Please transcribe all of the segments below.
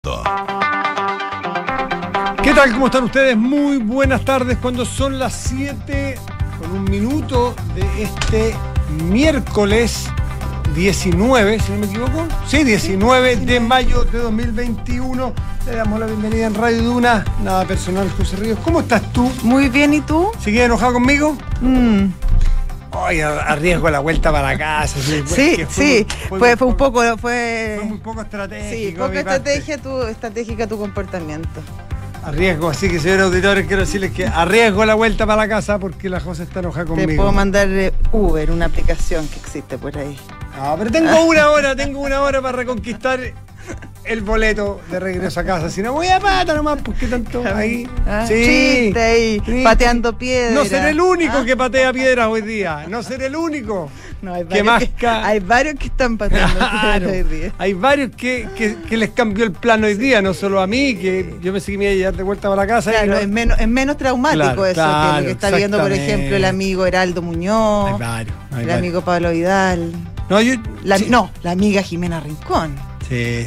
¿Qué tal? ¿Cómo están ustedes? Muy buenas tardes. Cuando son las 7 con un minuto de este miércoles 19, si no me equivoco. Sí, 19 de mayo de 2021. Le damos la bienvenida en Radio Duna. Nada personal, José Ríos. ¿Cómo estás tú? Muy bien, ¿y tú? ¿Sigues enojado conmigo? Ay, arriesgo la vuelta para casa. Fue un poco, fue muy poco estratégico. Sí, poco estratégica tu comportamiento. Arriesgo, así que señores auditores, quiero decirles que arriesgo la vuelta para la casa porque la José está enojada conmigo. Te puedo mandar Uber, una aplicación que existe por ahí. No, pero tengo una hora para reconquistar el boleto de regreso a casa. Si no voy a pata nomás, ¿por qué tanto ahí? Chiste ahí, pateando piedras. No seré el único que patea piedras hoy día. No seré el único. No, hay varios que están pateando piedras hoy día. Hay varios que les cambió el plan hoy día, no solo a mí, que yo pensé que me iba a llevar de vuelta para la casa. Claro, es menos traumático que lo que está viendo, por ejemplo, el amigo Heraldo Muñoz, el amigo Pablo Vidal. La amiga Jimena Rincón. Sí.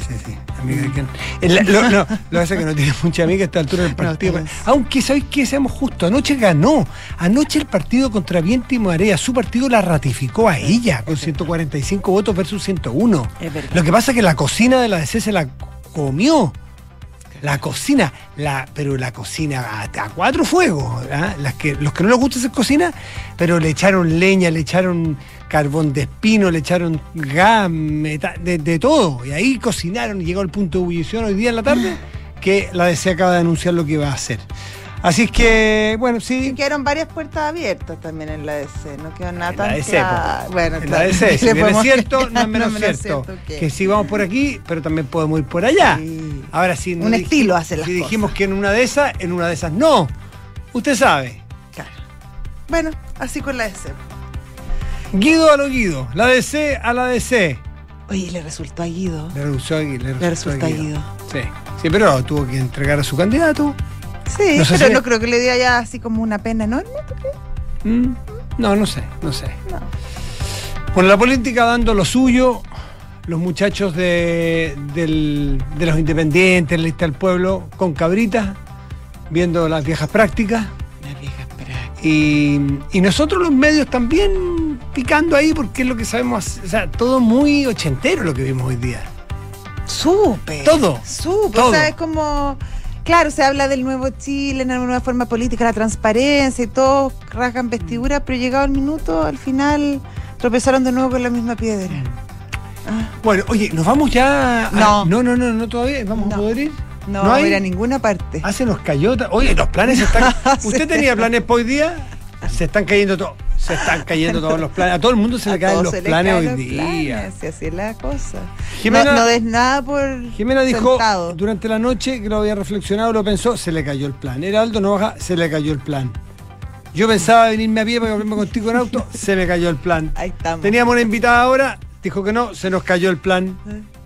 Lo que pasa es que no tiene mucha amiga a esta altura del partido. Aunque, ¿sabéis qué? Seamos justos. Anoche ganó. Anoche el partido contra Viento y Marea. Su partido la ratificó a ella con 145 votos versus 101. Lo que pasa es que la cocina de la DC se la comió. La cocina, pero la cocina a cuatro fuegos. Los que no les gusta hacer cocina, pero le echaron leña, le echaron carbón de espino, le echaron gas, de todo. Y ahí cocinaron y llegó al punto de ebullición hoy día en la tarde que la DC acaba de anunciar lo que va a hacer. Así es que, bueno, sí. Y quedaron varias puertas abiertas también en la DC, no quedó nada tan claro. Bueno, en la DC, si bien es cierto, no es menos cierto. Que sí vamos por aquí, pero también podemos ir por allá. Sí. Ahora sí. Un estilo hace las cosas. Si dijimos que en una de esas no. Usted sabe. Claro. Bueno, así con la DC. Guido a lo Guido, la DC a la DC. Oye, le resultó a Guido. Le resultó a Guido. Sí, pero tuvo que entregar a su candidato. Sí, no sé, pero no creo que le diera ya así como una pena enorme, ¿tú crees? No sé. No. Bueno, la política dando lo suyo, los muchachos de los independientes, la lista del pueblo, con cabritas, viendo las viejas prácticas. Y nosotros los medios también picando ahí porque es lo que sabemos, o sea, todo muy ochentero lo que vimos hoy día. Súper. Todo. O sea, es como... Claro, se habla del nuevo Chile, una nueva forma política, la transparencia y todos rasgan vestiduras, pero llegado el minuto, al final tropezaron de nuevo con la misma piedra. Bueno, oye, ¿nos vamos ya? No, todavía. ¿Vamos a poder ir? No vamos a ir a ninguna parte. Se nos cayó. Oye, los planes se están... ¿Usted tenía planes para hoy día? Se están cayendo todos. Se están cayendo todos los planes. A todo el mundo se le caen los planes hoy día. Si así es la cosa. Jimena, no des nada por Jimena dijo sentado. Durante la noche que lo había reflexionado, lo pensó, se le cayó el plan. Heraldo Novaja, se le cayó el plan. Yo pensaba venirme a pie para volverme contigo en auto, se me cayó el plan. Ahí estamos. Teníamos una invitada ahora, dijo que no, se nos cayó el plan.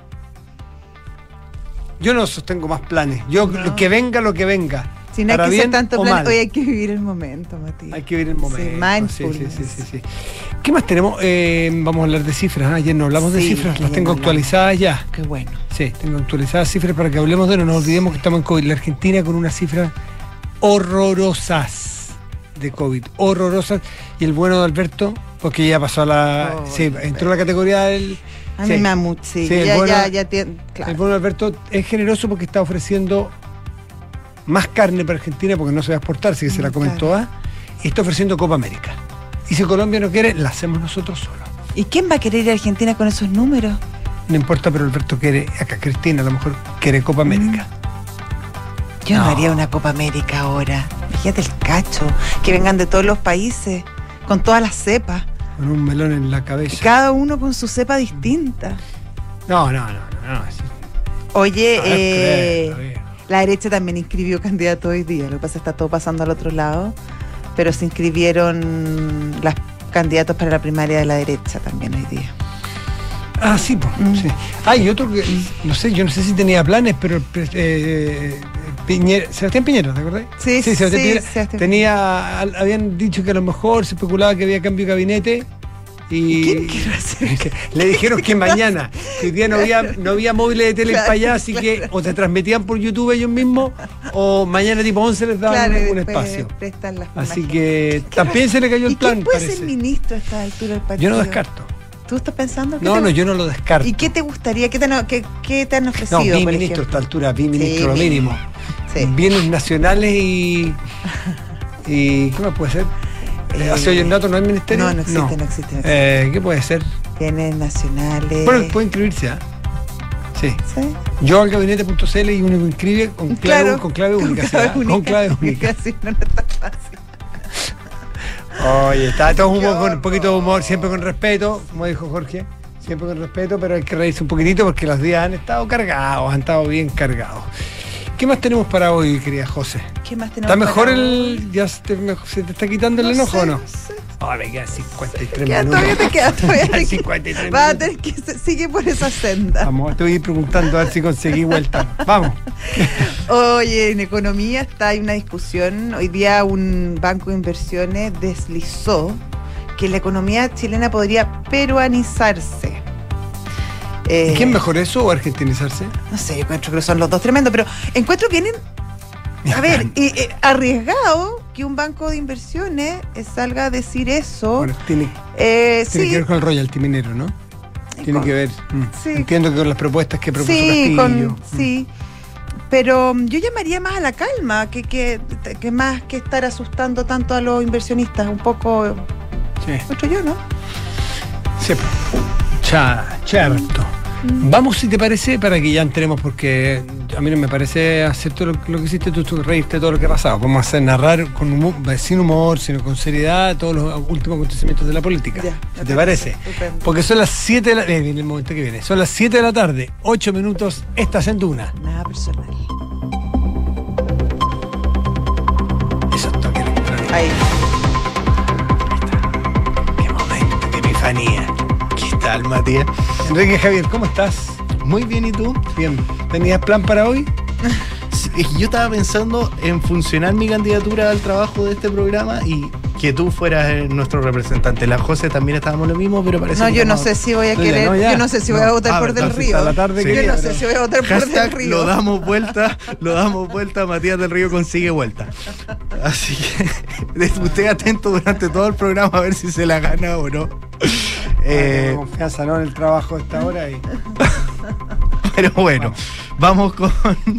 Yo no sostengo más planes. Que venga lo que venga. Si no hay que hacer tanto plan, hoy hay que vivir el momento, Matías. Hay que vivir el momento. Sí, mindfulness. Sí. ¿Qué más tenemos? Vamos a hablar de cifras. Ayer no hablamos de cifras, las tengo actualizadas ya. Qué bueno. Sí, tengo actualizadas cifras para que hablemos de no nos olvidemos que estamos en COVID. La Argentina con unas cifras horrorosas de COVID. Horrorosas. Y el bueno de Alberto, porque ya pasó a la... entró a la categoría del... A mí me amo, claro. El bueno de Alberto es generoso porque está ofreciendo más carne para Argentina porque no se va a exportar, así que se la comen todas. Y está ofreciendo Copa América. Y si Colombia no quiere, la hacemos nosotros solos. ¿Y quién va a querer ir a Argentina con esos números? No importa, pero Alberto quiere, acá Cristina a lo mejor quiere Copa América. Yo no haría una Copa América ahora. Fíjate el cacho, que vengan de todos los países, con todas las cepas. Con un melón en la cabeza. Cada uno con su cepa distinta. No. Oye, la derecha también inscribió candidato hoy día. Lo que pasa es que está todo pasando al otro lado. Pero se inscribieron los candidatos para la primaria de la derecha también hoy día. Sí, pues. Sí. Y otro que, yo no sé si tenía planes, pero Sebastián Piñera, ¿te acordás? Sí, Sebastián Piñera. Habían dicho que a lo mejor se especulaba que había cambio de gabinete Y ¿Quién quiere hacer? Le dijeron que mañana, que hoy día no había móviles de tele para allá, así que o te transmitían por YouTube ellos mismos, o mañana tipo 11 les daban un espacio. Así que también se le cayó el plan. ¿Quién puede ser ministro a esta altura del partido? Yo no descarto. ¿Tú estás pensando? No, yo no lo descarto. ¿Y qué te gustaría? ¿Qué te han ofrecido? No, ministro a esta altura, ministro lo mínimo. Sí. Bienes nacionales y ¿qué más puede ser? ¿Aseo y ornato no hay ministerio? No existe. ¿Qué puede ser? Bienes nacionales. Bueno, puede inscribirse, ¿ah? Sí. Yo al gabinete.cl y uno me inscribe con clave única. Con clave única. Sí, no está fácil. Oye, está todo humor, con un poquito de humor, siempre con respeto, como dijo Jorge, siempre con respeto, pero hay que reírse un poquitito porque los días han estado cargados, han estado bien cargados. ¿Qué más tenemos para hoy, querida José? ¿Qué más tenemos? ¿Está mejor hoy? ¿Ya se te está quitando el enojo o no? Ahora me quedan 53 minutos. Todavía te queda. 53 vas a tener que seguir por esa senda. Vamos, estoy preguntando a ver si conseguí vuelta. Vamos. Oye, en economía hay una discusión. Hoy día un banco de inversiones deslizó que la economía chilena podría peruanizarse. ¿Quién mejor eso o argentinizarse? No sé, encuentro que son los dos tremendos, pero encuentro que arriesgado que un banco de inversiones salga a decir eso. Bueno, tiene que ver con el royalty minero, ¿no? Tiene que ver. Sí. Entiendo que con las propuestas que propuso Castillo. Sí, pero yo llamaría más a la calma que más que estar asustando tanto a los inversionistas. Un poco. Sí. Mucho yo, ¿no? Sí. Cierto. Vamos, si te parece, para que ya entremos, porque a mí no me parece hacer todo lo que hiciste tú, reírte todo lo que ha pasado. Vamos a hacer narrar con humor, sin humor, sino con seriedad, todos los últimos acontecimientos de la política. Ya, ¿te parece? Estupendo. Porque son las 7 de la tarde, viene el momento que viene, son las 7 de la tarde, 8 minutos, estás en Duna. Nada personal. Eso es toque electrónico. Ahí está. Qué momento, qué epifanía. ¿Qué tal, Matías? Enrique Javier, ¿cómo estás? Muy bien, ¿y tú? Bien. ¿Tenías plan para hoy? Yo estaba pensando en funcionar mi candidatura al trabajo de este programa y que tú fueras nuestro representante. La José también estábamos lo mismo, pero parece que yo no sé si voy a querer, yo no sé si voy a votar por Del Río. La tarde yo no sé si voy a votar por Del Río. Lo damos vuelta, Matías Del Río consigue vuelta. Así que esté atento durante todo el programa a ver si se la gana o no. Confianza, ¿no? En el trabajo de esta hora. Pero bueno, vamos con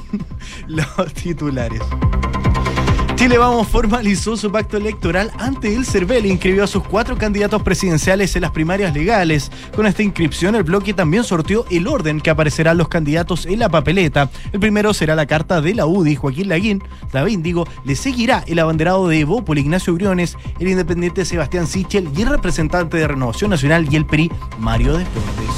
los titulares. Chile Vamos formalizó su pacto electoral ante el CERVEL e inscribió a sus 4 candidatos presidenciales en las primarias legales. Con esta inscripción, el bloque también sorteó el orden que aparecerán los candidatos en la papeleta. El primero será la carta de la UDI, Joaquín Lavín, le seguirá el abanderado de Evópoli, Ignacio Briones, el independiente Sebastián Sichel y el representante de Renovación Nacional y el PRI, Mario Deportes.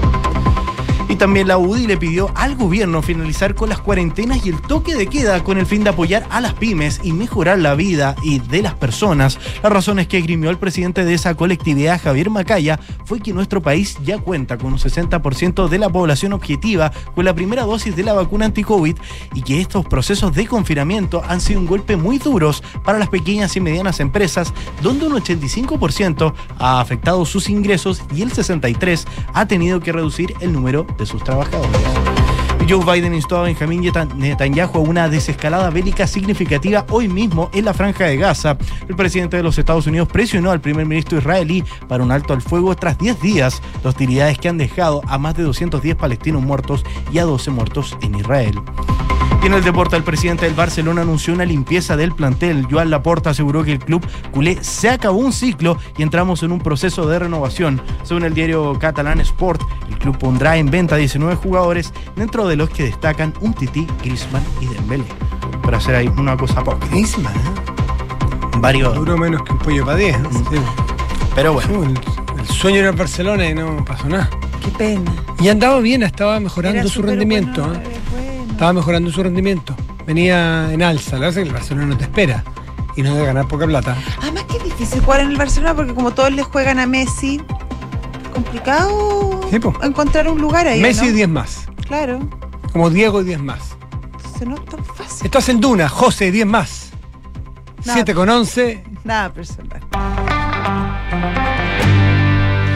Y también la UDI le pidió al gobierno finalizar con las cuarentenas y el toque de queda con el fin de apoyar a las pymes y mejorar la vida de las personas. Las razones que esgrimió el presidente de esa colectividad, Javier Macaya, fue que nuestro país ya cuenta con un 60% de la población objetiva con la primera dosis de la vacuna anti-COVID y que estos procesos de confinamiento han sido un golpe muy duros para las pequeñas y medianas empresas, donde un 85% ha afectado sus ingresos y el 63% ha tenido que reducir el número de sus trabajadores. Joe Biden instó a Benjamín Netanyahu a una desescalada bélica significativa hoy mismo en la Franja de Gaza. El presidente de los Estados Unidos presionó al primer ministro israelí para un alto al fuego tras 10 días de hostilidades que han dejado a más de 210 palestinos muertos y a 12 muertos en Israel. Y en el deporte, el presidente del Barcelona anunció una limpieza del plantel. Joan Laporta aseguró que el club culé se acabó un ciclo y entramos en un proceso de renovación. Según el diario catalán Sport, el club pondrá en venta 19 jugadores, dentro de los que destacan Umtiti, Griezmann y Dembélé. Para hacer ahí una cosa poca. Griezmann, varios. Duró menos que un pollo para 10, ¿no? Sí. Pero bueno. El sueño era Barcelona y no pasó nada. Qué pena. Y andaba bien, estaba mejorando su rendimiento. Bueno, Estaba mejorando su rendimiento. Venía en alza. La verdad es que el Barcelona no te espera. Y no debe ganar poca plata. Además que es difícil jugar en el Barcelona porque como todos le juegan a Messi, complicado encontrar un lugar ahí. Messi, ¿no? y 10 más. Claro. Como Diego y 10 más. Entonces no es tan fácil. Estás en Duna, José, 10 más. 7 con 11. Nada personal.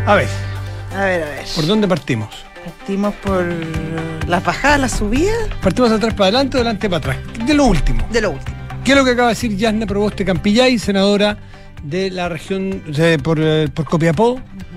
A ver, A ver. ¿por dónde partimos? Partimos por las bajadas, las subidas. ¿Partimos de atrás para adelante o de adelante para atrás? De lo último. De lo último. ¿Qué es lo que acaba de decir Yasna Proboste Campillay, senadora de la región por Copiapó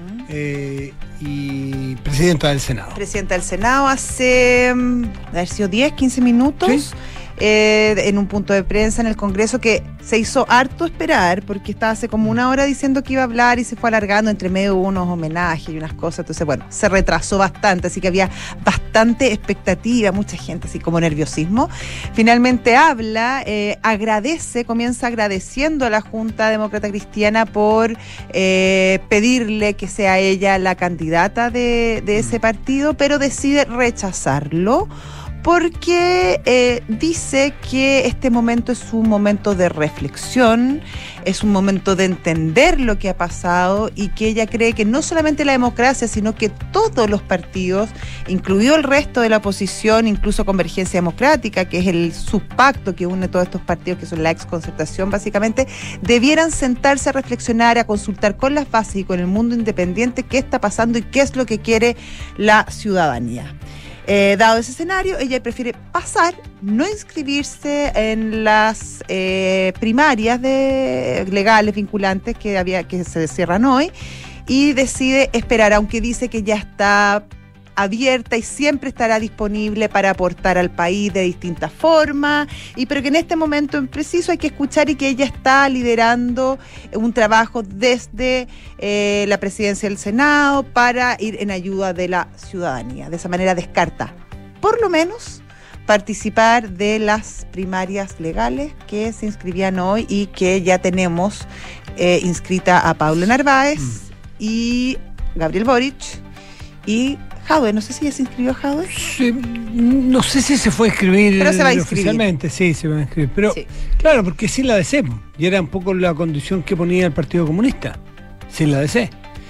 y presidenta del Senado? Presidenta del Senado hace, haber sido 10, 15 minutos. ¿Sí? En un punto de prensa en el Congreso que se hizo harto esperar porque estaba hace como una hora diciendo que iba a hablar y se fue alargando entre medio unos homenajes y unas cosas, entonces bueno, se retrasó bastante, así que había bastante expectativa, mucha gente así como nerviosismo. Finalmente habla, comienza agradeciendo a la Junta Demócrata Cristiana por pedirle que sea ella la candidata de ese partido, pero decide rechazarlo porque dice que este momento es un momento de reflexión, es un momento de entender lo que ha pasado y que ella cree que no solamente la democracia, sino que todos los partidos, incluido el resto de la oposición, incluso Convergencia Democrática, que es el subpacto que une todos estos partidos, que son la exconcertación básicamente, debieran sentarse a reflexionar, a consultar con las bases y con el mundo independiente qué está pasando y qué es lo que quiere la ciudadanía. Dado ese escenario, ella prefiere pasar, no inscribirse en las primarias legales vinculantes que se cierran hoy y decide esperar, aunque dice que ya está abierta y siempre estará disponible para aportar al país de distintas formas, pero que en este momento en preciso hay que escuchar y que ella está liderando un trabajo desde la presidencia del Senado para ir en ayuda de la ciudadanía. De esa manera descarta, por lo menos, participar de las primarias legales que se inscribían hoy y que ya tenemos inscrita a Pablo Narváez y Gabriel Boric y Jadwe. No sé si ya se inscribió Jadwe. Sí, no sé si se fue a inscribir, pero se va a inscribir oficialmente. Sí, se va a inscribir. Pero sí. Claro, porque sin la DC, y era un poco la condición que ponía el Partido Comunista, sin la DC.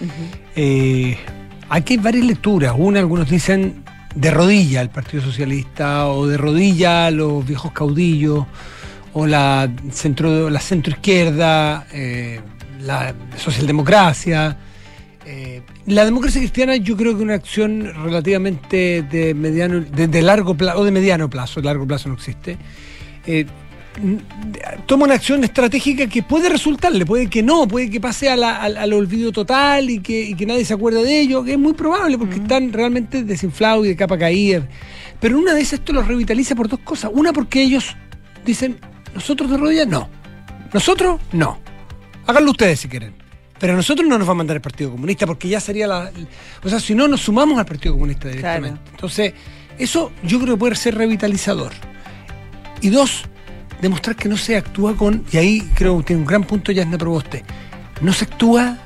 Aquí hay varias lecturas. Algunos dicen de rodilla al Partido Socialista, o de rodilla a los viejos caudillos, o la centro izquierda, la socialdemocracia. La democracia cristiana, yo creo que una acción relativamente de largo plazo, o de mediano plazo, largo plazo no existe, toma una acción estratégica que puede resultarle, puede que no, puede que pase al olvido total y que nadie se acuerde de ello, que es muy probable porque están realmente desinflados y de capa caída. Pero una vez esto los revitaliza por dos cosas. Una, porque ellos dicen, nosotros de rodillas no, nosotros no, háganlo ustedes si quieren. Pero a nosotros no nos va a mandar el Partido Comunista porque ya sería o sea, si no, nos sumamos al Partido Comunista directamente. Claro. Entonces, eso yo creo que puede ser revitalizador. Y dos, demostrar que no se actúa y ahí creo que tiene un gran punto Yasna Proboste, no se actúa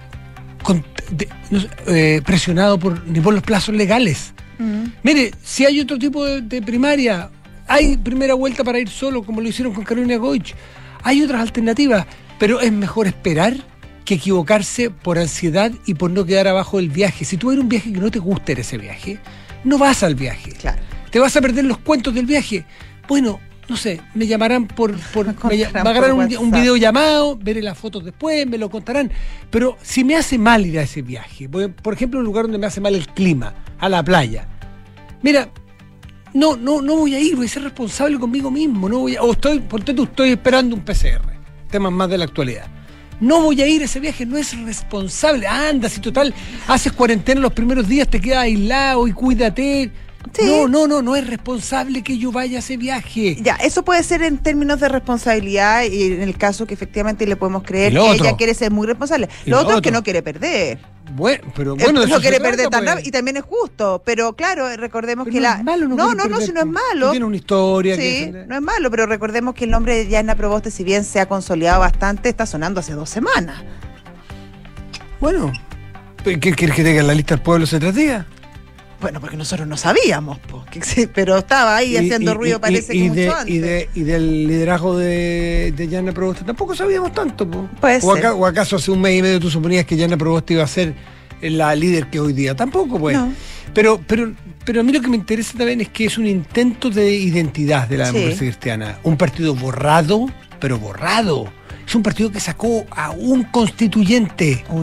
presionado ni por los plazos legales. Mire, si hay otro tipo de primaria, hay primera vuelta para ir solo, como lo hicieron con Carolina Goich, hay otras alternativas, pero es mejor esperar que equivocarse por ansiedad y por no quedar abajo del viaje. Si tú eres un viaje que no te gusta ese viaje, no vas al viaje. Claro. Te vas a perder los cuentos del viaje. Bueno, no sé, me llamarán me pagarán un videollamado, veré las fotos después, me lo contarán. Pero si me hace mal ir a ese viaje, por ejemplo, un lugar donde me hace mal el clima, a la playa, mira, no voy a ir, voy a ser responsable conmigo mismo. Estoy esperando un PCR, temas más de la actualidad. No voy a ir a ese viaje, no es responsable. Anda, si total, haces cuarentena los primeros días, te quedas aislado y cuídate. Sí. No es responsable que yo vaya a ese viaje. Ya, eso puede ser en términos de responsabilidad y en el caso que efectivamente le podemos creer que ella quiere ser muy responsable. Lo otro es que no quiere perder. Bueno, no quiere perder tan rápido y también es justo, pero claro, recordemos que es malo, si no es malo. Tiene una historia. Sí, no es malo, pero recordemos que el nombre de Yasna Proboste, si bien se ha consolidado bastante, está sonando hace 2 semanas. Bueno, ¿qué quieres que tenga en la lista del pueblo hace 3 días? Bueno, porque nosotros no sabíamos, pero estaba ahí haciendo ruido, parece que mucho antes. Y del liderazgo de Yasna Proboste tampoco sabíamos tanto. ¿O acaso hace 1 mes y medio tú suponías que Yasna Proboste iba a ser la líder que hoy día? Tampoco, pues. No. Pero a mí lo que me interesa también es que es un intento de identidad de la democracia cristiana. Un partido borrado, pero borrado. Es un partido que sacó a un constituyente.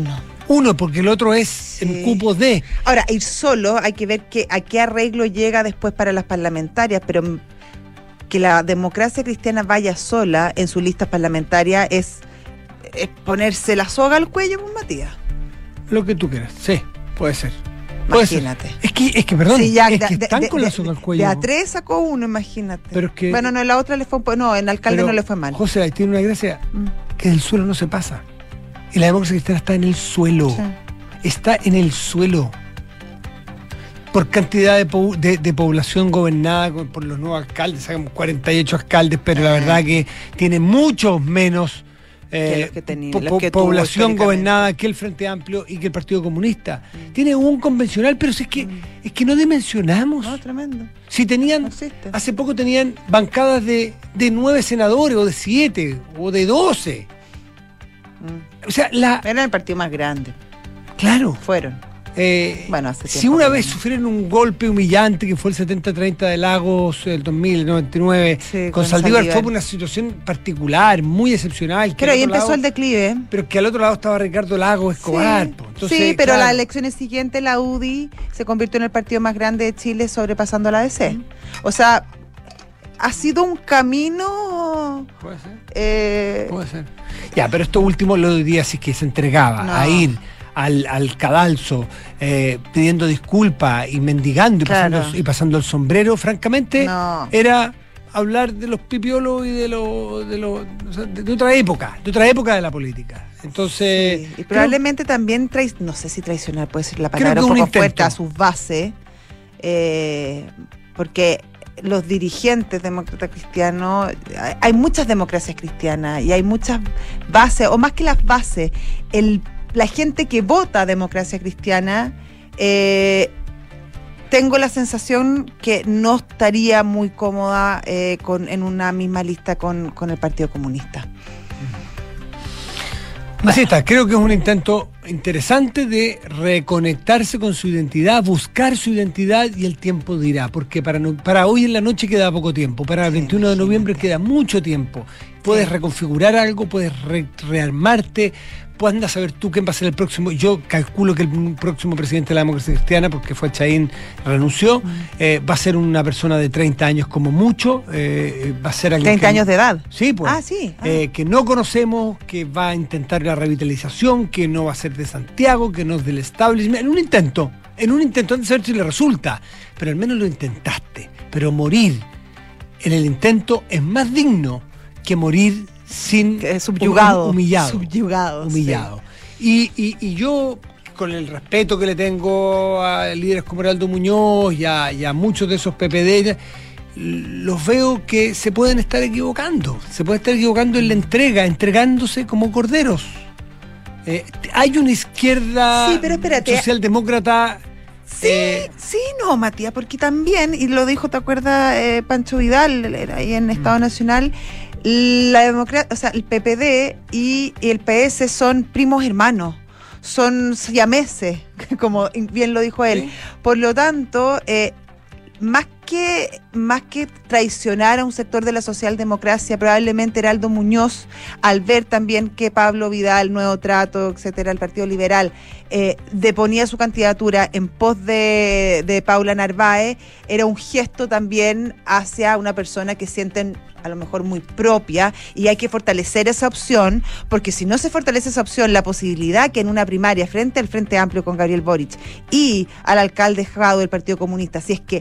Uno, porque el otro es en cupo de. Ahora, ir solo, hay que ver a qué arreglo llega después para las parlamentarias, pero que la democracia cristiana vaya sola en sus listas parlamentarias es ponerse la soga al cuello, pues, Matías. Lo que tú quieras, sí, puede ser. Imagínate. Es que perdón, sí, ya, es que están con la soga al cuello. De a 3 sacó uno, imagínate. Pero es que, bueno, no, en la otra le fue no, en alcalde no le fue mal. José, ahí tiene una gracia, que del suelo no se pasa. Y la democracia cristiana está en el suelo. Sí. Está en el suelo. Por cantidad de población gobernada por los nuevos alcaldes, sacamos 48 alcaldes, pero la verdad que tiene muchos menos población gobernada que el Frente Amplio y que el Partido Comunista. Tiene un convencional, pero es que no dimensionamos. No, tremendo. Si tenían, no hace poco tenían bancadas de 9 senadores, o de 7, o de 12. O sea, era el partido más grande. Claro. Fueron. Bueno, hace si una vez sufrieron un golpe humillante que fue el 70-30 de Lagos del 2099, sí, con Saldívar fue una situación particular, muy excepcional. Pero ahí empezó el declive. Pero que al otro lado estaba Ricardo Lagos Escobar. Sí, entonces, pero claro, las elecciones siguientes la UDI se convirtió en el partido más grande de Chile, sobrepasando a la DC. O sea, ha sido un camino... Puede ser. Puede ser. Ya, pero esto último lo diría así que se entregaba a ir al cadalso, pidiendo disculpas y mendigando y pasando el sombrero, francamente, era hablar de los pipiolos y de otra época de la política. Entonces, sí, y probablemente también no sé si traicionar puede ser la palabra un poco fuerte a sus bases, porque los dirigentes demócratas cristianos, hay muchas democracias cristianas y hay muchas bases, o más que las bases, la gente que vota democracia cristiana, tengo la sensación que no estaría muy cómoda en una misma lista con el Partido Comunista. Así está, creo que es un intento interesante de reconectarse con su identidad, buscar su identidad, y el tiempo dirá, porque para hoy en la noche queda poco tiempo, para el 21 de noviembre queda mucho tiempo. Puedes reconfigurar algo, puedes rearmarte, pues anda a saber tú quién va a ser el próximo. Yo calculo que el próximo presidente de la democracia cristiana, porque fue Chaín, renunció, va a ser una persona de 30 años como mucho, va a ser alguien 30 años de edad. Sí, pues. Que no conocemos, que va a intentar la revitalización, que no va a ser de Santiago, que no es del establishment, en un intento, antes de saber si le resulta, pero al menos lo intentaste. Pero morir en el intento es más digno que morir subyugado. Humillado. Sí. Y yo, con el respeto que le tengo a líderes como Heraldo Muñoz y a muchos de esos PPD, los veo que se pueden estar equivocando. Se puede estar equivocando en la entregándose como corderos. Hay una izquierda socialdemócrata. No, Matías, porque también, y lo dijo, ¿te acuerdas, Pancho Vidal, ahí en Estado Nacional? La democracia, o sea, el PPD y el PS son primos hermanos, son siameses, como bien lo dijo él. Sí. Por lo tanto, más que traicionar a un sector de la socialdemocracia, probablemente Heraldo Muñoz, al ver también que Pablo Vidal, Nuevo Trato, etcétera, el Partido Liberal, deponía su candidatura en pos de Paula Narváez, era un gesto también hacia una persona que sienten a lo mejor muy propia, y hay que fortalecer esa opción, porque si no se fortalece esa opción, la posibilidad que en una primaria frente al Frente Amplio con Gabriel Boric y al alcalde Jado del Partido Comunista, si es que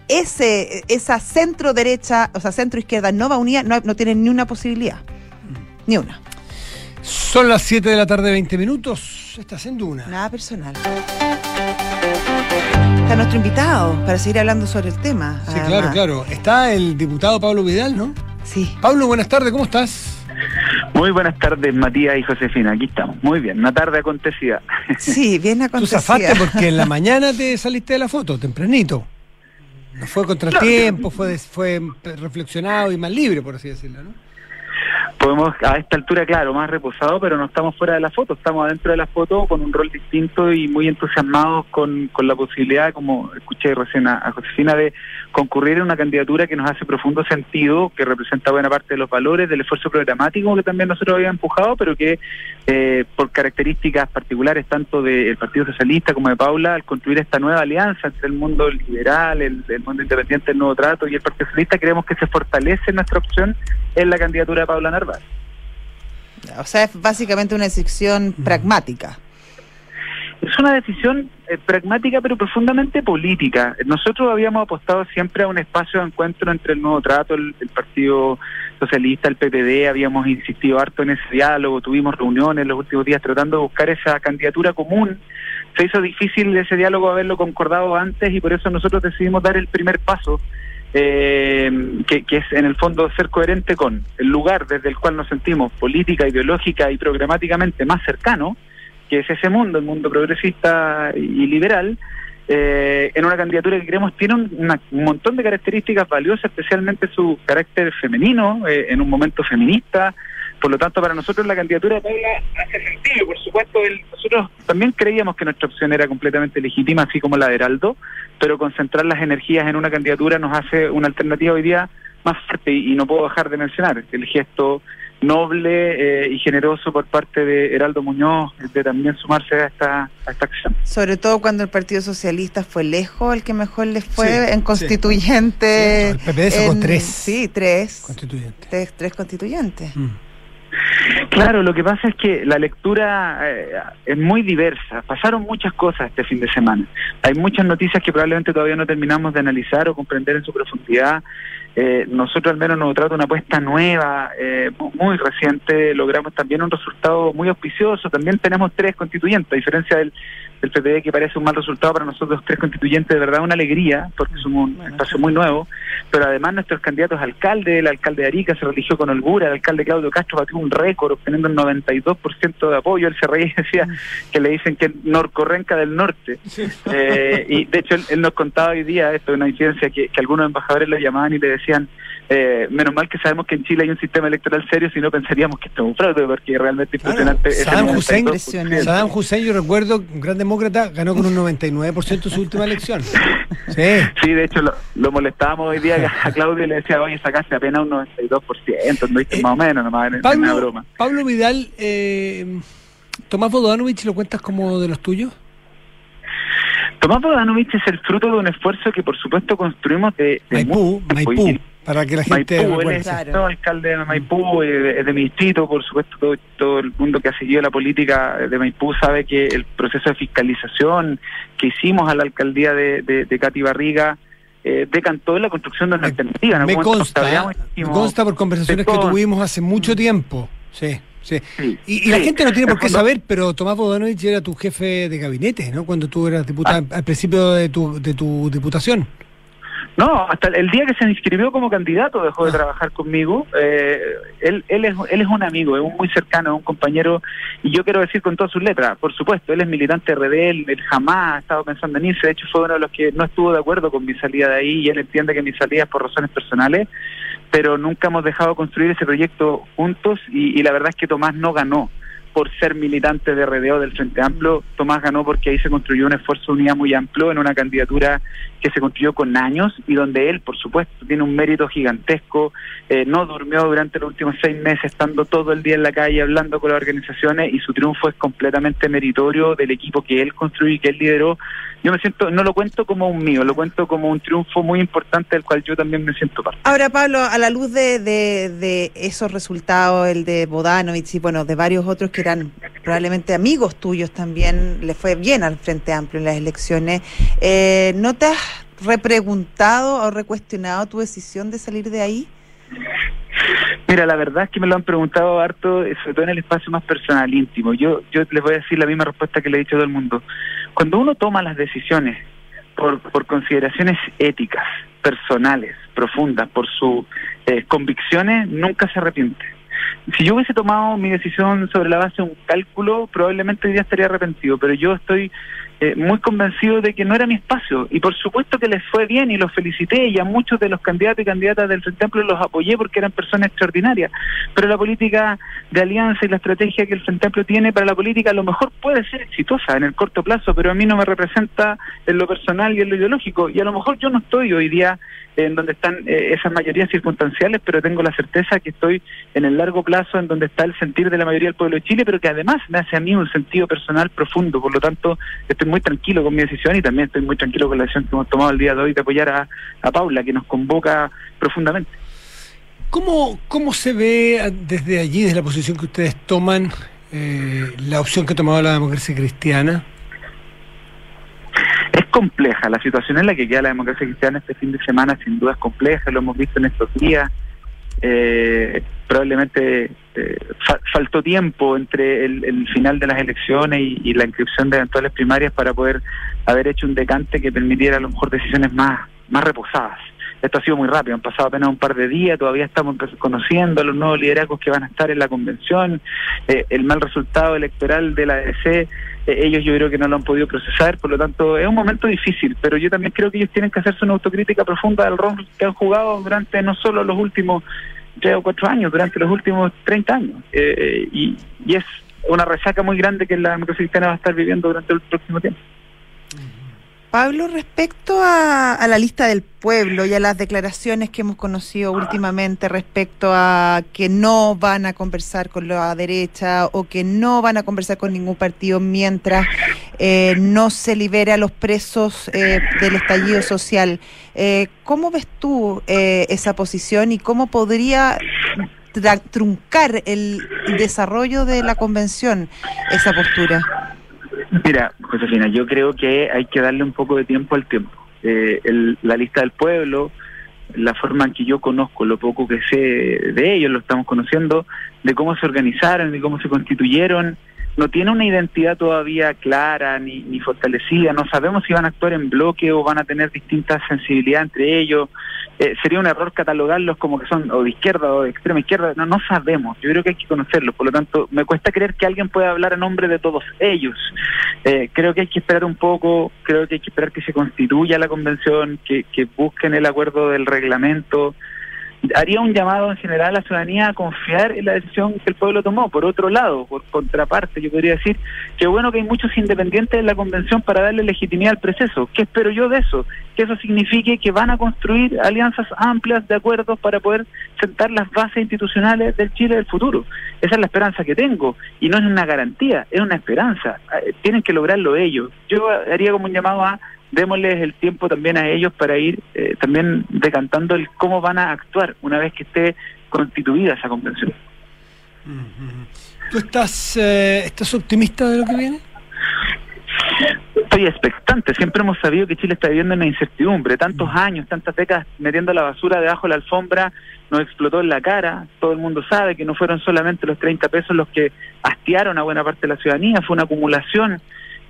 esa centro derecha, o sea, centro izquierda no va unida, no tienen ni una posibilidad. Ni una. Son las 7 de la tarde, 20 minutos. Estás en Duna. Nada personal. Está nuestro invitado para seguir hablando sobre el tema. Sí, claro. Está el diputado Pablo Vidal, ¿no? Sí. Pablo, buenas tardes, ¿cómo estás? Muy buenas tardes, Matías y Josefina, aquí estamos. Muy bien, una tarde acontecida. Sí, bien acontecida. Tú zafaste porque en la mañana te saliste de la foto, tempranito. No fue contratiempo, fue reflexionado y más libre, por así decirlo, ¿no? Podemos, a esta altura, claro, más reposado, pero no estamos fuera de la foto, estamos adentro de la foto con un rol distinto y muy entusiasmados con la posibilidad, como escuché recién a Josefina, de concurrir en una candidatura que nos hace profundo sentido, que representa buena parte de los valores, del esfuerzo programático que también nosotros habíamos empujado, pero que por características particulares tanto del Partido Socialista como de Paula, al construir esta nueva alianza entre el mundo liberal, el mundo independiente, el Nuevo Trato y el Partido Socialista, creemos que se fortalece nuestra opción en la candidatura de Paula Narváez. O sea, es básicamente una decisión pragmática. Es una decisión pragmática pero profundamente política. Nosotros habíamos apostado siempre a un espacio de encuentro entre el Nuevo Trato, el Partido Socialista, el PPD, habíamos insistido harto en ese diálogo, tuvimos reuniones los últimos días tratando de buscar esa candidatura común. Se hizo difícil ese diálogo haberlo concordado antes y por eso nosotros decidimos dar el primer paso, que es en el fondo ser coherente con el lugar desde el cual nos sentimos política, ideológica y programáticamente más cercano, que es ese mundo, el mundo progresista y liberal, en una candidatura que creemos tiene un montón de características valiosas, especialmente su carácter femenino, en un momento feminista. Por lo tanto, para nosotros la candidatura de Paula hace sentido. Por supuesto, nosotros también creíamos que nuestra opción era completamente legítima, así como la de Heraldo, pero concentrar las energías en una candidatura nos hace una alternativa hoy día más fuerte, y no puedo dejar de mencionar el gesto noble y generoso por parte de Heraldo Muñoz de también sumarse a esta acción. Sobre todo cuando el Partido Socialista fue lejos, el que mejor les fue sí, en constituyente. Sí. El PPD sacó tres. Sí, tres Constituyentes. Tres constituyentes. Claro, lo que pasa es que la lectura es muy diversa. Pasaron muchas cosas este fin de semana. Hay muchas noticias que probablemente todavía no terminamos de analizar o comprender en su profundidad. Nosotros al menos nos trata una apuesta nueva, muy reciente, logramos también un resultado muy auspicioso. También tenemos 3 constituyentes, a diferencia del PPD, que parece un mal resultado. Para nosotros 3 constituyentes de verdad una alegría, porque somos un espacio muy nuevo, pero además nuestros candidatos a alcalde, el alcalde de Arica se religió con holgura, el alcalde Claudio Castro batió un récord obteniendo el 92% de apoyo. Él se reía y decía que le dicen que es Norcorrenca del norte, y de hecho él nos contaba hoy día, esto es una incidencia, que algunos embajadores lo llamaban y le decían, menos mal que sabemos que en Chile hay un sistema electoral serio, si no pensaríamos que esto es un fraude, porque realmente es impresionante. Saddam Hussein, yo recuerdo, un gran demócrata, ganó con un 99% su última elección. Sí, de hecho lo molestábamos hoy día a Claudio y le decía, oye, sacaste apenas un 92%, no viste más o menos, nomás en una broma. Pablo Vidal, Tomás Bodanovich, ¿lo cuentas como de los tuyos? Tomás Bodanovich es el fruto de un esfuerzo que por supuesto construimos de Maipú, para que la gente recuerde. Él es alcalde de Maipú, es de mi distrito, por supuesto todo el mundo que ha seguido la política de Maipú sabe que el proceso de fiscalización que hicimos a la alcaldía de Katy Barriga decantó en la construcción de una alternativa. Me consta por conversaciones que tuvimos hace mucho tiempo, sí. Y la gente no tiene por qué saber, pero Tomás Bodanovich era tu jefe de gabinete, ¿no? Cuando tú eras diputado, al principio de tu diputación. No, hasta el día que se inscribió como candidato dejó de trabajar conmigo. Él es un amigo, es un muy cercano, un compañero, y yo quiero decir con todas sus letras, por supuesto, él es militante RD, él jamás ha estado pensando en irse. De hecho fue uno de los que no estuvo de acuerdo con mi salida de ahí, y él entiende que mi salida es por razones personales, pero nunca hemos dejado construir ese proyecto juntos, y la verdad es que Tomás no ganó por ser militante de RD o del Frente Amplio. Tomás ganó porque ahí se construyó un esfuerzo de unidad muy amplio en una candidatura que se construyó con años y donde él, por supuesto, tiene un mérito gigantesco. No durmió durante los últimos 6 meses, estando todo el día en la calle hablando con las organizaciones, y su triunfo es completamente meritorio del equipo que él construyó y que él lideró. Yo me siento, no lo cuento como un mío, lo cuento como un triunfo muy importante del cual yo también me siento parte. Ahora, Pablo, a la luz de esos resultados, el de Bodanovich y bueno, de varios otros que eran probablemente amigos tuyos también, le fue bien al Frente Amplio en las elecciones, ¿no te has repreguntado o recuestionado tu decisión de salir de ahí? Mira, la verdad es que me lo han preguntado harto, sobre todo en el espacio más personal, íntimo. Yo les voy a decir la misma respuesta que le he dicho a todo el mundo. Cuando uno toma las decisiones por consideraciones éticas, personales, profundas, por sus convicciones, nunca se arrepiente. Si yo hubiese tomado mi decisión sobre la base de un cálculo, probablemente hoy día estaría arrepentido, pero yo estoy muy convencido de que no era mi espacio, y por supuesto que les fue bien y los felicité, y a muchos de los candidatos y candidatas del Frente Amplio los apoyé porque eran personas extraordinarias, pero la política de alianza y la estrategia que el Frente Amplio tiene para la política a lo mejor puede ser exitosa en el corto plazo, pero a mí no me representa en lo personal y en lo ideológico, y a lo mejor yo no estoy hoy día en donde están esas mayorías circunstanciales, pero tengo la certeza que estoy en el largo plazo en donde está el sentir de la mayoría del pueblo de Chile, pero que además me hace a mí un sentido personal profundo. Por lo tanto, estoy muy tranquilo con mi decisión, y también estoy muy tranquilo con la decisión que hemos tomado el día de hoy de apoyar a Paula, que nos convoca profundamente. ¿Cómo se ve desde allí, desde la posición que ustedes toman, la opción que ha tomado la democracia cristiana? Es compleja, la situación en la que queda la democracia cristiana este fin de semana sin duda es compleja, lo hemos visto en estos días. Probablemente faltó tiempo entre el final de las elecciones y la inscripción de eventuales primarias para poder haber hecho un decante que permitiera a lo mejor decisiones más reposadas. Esto ha sido muy rápido, han pasado apenas un par de días, todavía estamos conociendo a los nuevos liderazgos que van a estar en la convención, el mal resultado electoral de la ADC, ellos yo creo que no lo han podido procesar, por lo tanto es un momento difícil, pero yo también creo que ellos tienen que hacerse una autocrítica profunda del rol que han jugado durante no solo los últimos 3 o 4 años, durante los últimos 30 años, y es una resaca muy grande que la democracia cristiana va a estar viviendo durante el próximo tiempo. Pablo, respecto a la lista del pueblo y a las declaraciones que hemos conocido últimamente respecto a que no van a conversar con la derecha o que no van a conversar con ningún partido mientras no se libere a los presos del estallido social, ¿cómo ves tú esa posición y cómo podría truncar el desarrollo de la convención esa postura? Mira, Josefina, yo creo que hay que darle un poco de tiempo al tiempo. La lista del pueblo, la forma en que yo conozco, lo poco que sé de ellos, lo estamos conociendo, de cómo se organizaron, de cómo se constituyeron, no tiene una identidad todavía clara ni fortalecida. No sabemos si van a actuar en bloque o van a tener distintas sensibilidades entre ellos. Sería un error catalogarlos como que son o de izquierda o de extrema izquierda. No sabemos. Yo creo que hay que conocerlos. Por lo tanto, me cuesta creer que alguien pueda hablar a nombre de todos ellos. Creo que hay que esperar un poco. Creo que hay que esperar que se constituya la convención, que busquen el acuerdo del reglamento. Haría un llamado en general a la ciudadanía a confiar en la decisión que el pueblo tomó. Por otro lado, por contraparte, yo podría decir que bueno que hay muchos independientes en la convención para darle legitimidad al proceso. ¿Qué espero yo de eso? Que eso signifique que van a construir alianzas amplias de acuerdos para poder sentar las bases institucionales del Chile del futuro. Esa es la esperanza que tengo, y no es una garantía, es una esperanza. Tienen que lograrlo ellos. Yo haría como un llamado a démosles el tiempo también a ellos para ir también decantando el cómo van a actuar una vez que esté constituida esa convención. ¿Tú estás optimista de lo que viene? Estoy expectante. Siempre hemos sabido que Chile está viviendo una incertidumbre. Tantos años, tantas décadas metiendo la basura debajo de la alfombra, nos explotó en la cara. Todo el mundo sabe que no fueron solamente los 30 pesos los que hastiaron a buena parte de la ciudadanía, fue una acumulación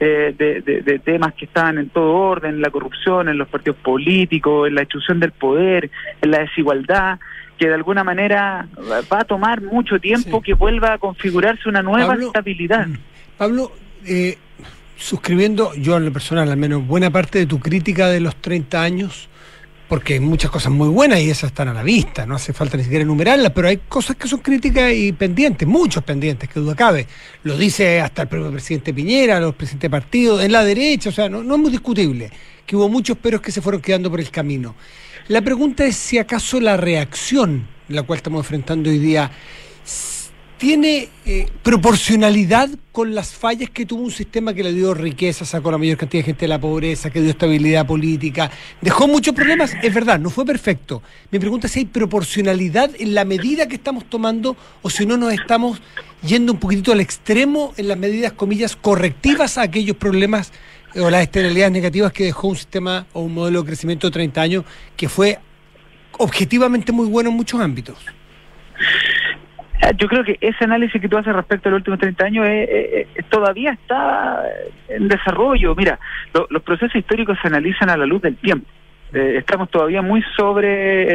de temas que estaban en todo orden, en la corrupción, en los partidos políticos, en la distribución del poder, en la desigualdad, que de alguna manera va a tomar mucho tiempo que vuelva a configurarse una nueva estabilidad. Pablo, suscribiendo yo en lo personal al menos buena parte de tu crítica de los 30 años, porque hay muchas cosas muy buenas y esas están a la vista, no hace falta ni siquiera enumerarlas, pero hay cosas que son críticas y pendientes, muchos pendientes, que duda cabe. Lo dice hasta el propio presidente Piñera, los presidentes de partidos, en la derecha, o sea, no es muy discutible, que hubo muchos peros que se fueron quedando por el camino. La pregunta es si acaso la reacción, la cual estamos enfrentando hoy día, ¿tiene proporcionalidad con las fallas que tuvo un sistema que le dio riqueza, sacó la mayor cantidad de gente de la pobreza, que dio estabilidad política, dejó muchos problemas? Es verdad, no fue perfecto. Mi pregunta es si hay proporcionalidad en la medida que estamos tomando o si no nos estamos yendo un poquitito al extremo en las medidas, comillas, correctivas a aquellos problemas o las externalidades negativas que dejó un sistema o un modelo de crecimiento de 30 años que fue objetivamente muy bueno en muchos ámbitos. Yo creo que ese análisis que tú haces respecto a los últimos 30 años todavía está en desarrollo. Mira, los procesos históricos se analizan a la luz del tiempo. Estamos todavía muy sobre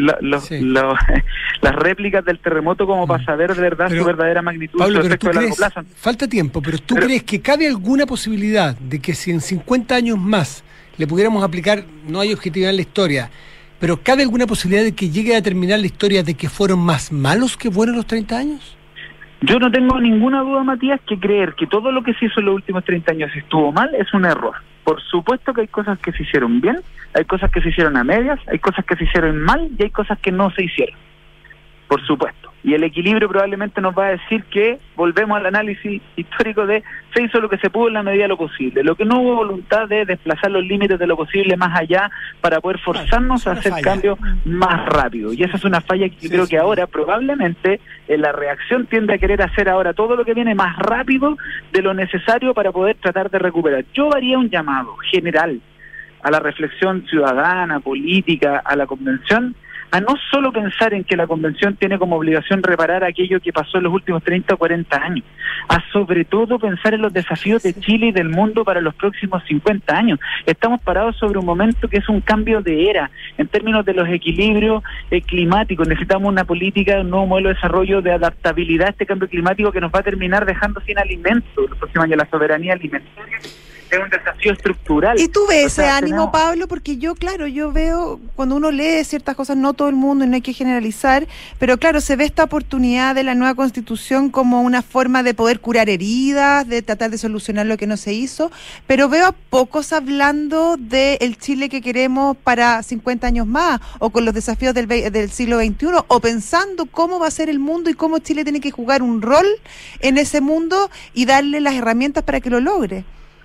las réplicas del terremoto como para saber de verdad su verdadera magnitud, Pablo, su efecto de largo plazo. Falta tiempo, pero ¿tú crees que cabe alguna posibilidad de que si en 50 años más le pudiéramos aplicar, no hay objetividad en la historia, pero cabe alguna posibilidad de que llegue a terminar la historia de que fueron más malos que buenos los 30 años? Yo no tengo ninguna duda, Matías, que creer que todo lo que se hizo en los últimos 30 años estuvo mal es un error. Por supuesto que hay cosas que se hicieron bien, hay cosas que se hicieron a medias, hay cosas que se hicieron mal y hay cosas que no se hicieron. Por supuesto. Y el equilibrio probablemente nos va a decir que volvemos al análisis histórico de se hizo lo que se pudo en la medida de lo posible. Lo que no hubo voluntad de desplazar los límites de lo posible más allá para poder forzarnos a hacer cambios más rápido. Y esa es una falla que yo creo que ahora probablemente la reacción tiende a querer hacer ahora todo lo que viene más rápido de lo necesario para poder tratar de recuperar. Yo haría un llamado general a la reflexión ciudadana, política, a la convención, a no solo pensar en que la convención tiene como obligación reparar aquello que pasó en los últimos 30 o 40 años, a sobre todo pensar en los desafíos de Chile y del mundo para los próximos 50 años. Estamos parados sobre un momento que es un cambio de era, en términos de los equilibrios climáticos. Necesitamos una política, un nuevo modelo de desarrollo de adaptabilidad a este cambio climático que nos va a terminar dejando sin alimentos los próximos años. La soberanía alimentaria es un desafío estructural. ¿Y tú ves ese ánimo, Pablo? Porque yo veo, cuando uno lee ciertas cosas, no todo el mundo, y no hay que generalizar, pero claro, se ve esta oportunidad de la nueva Constitución como una forma de poder curar heridas, de tratar de solucionar lo que no se hizo, pero veo a pocos hablando del Chile que queremos para 50 años más, o con los desafíos del siglo XXI, o pensando cómo va a ser el mundo y cómo Chile tiene que jugar un rol en ese mundo y darle las herramientas para que lo logre.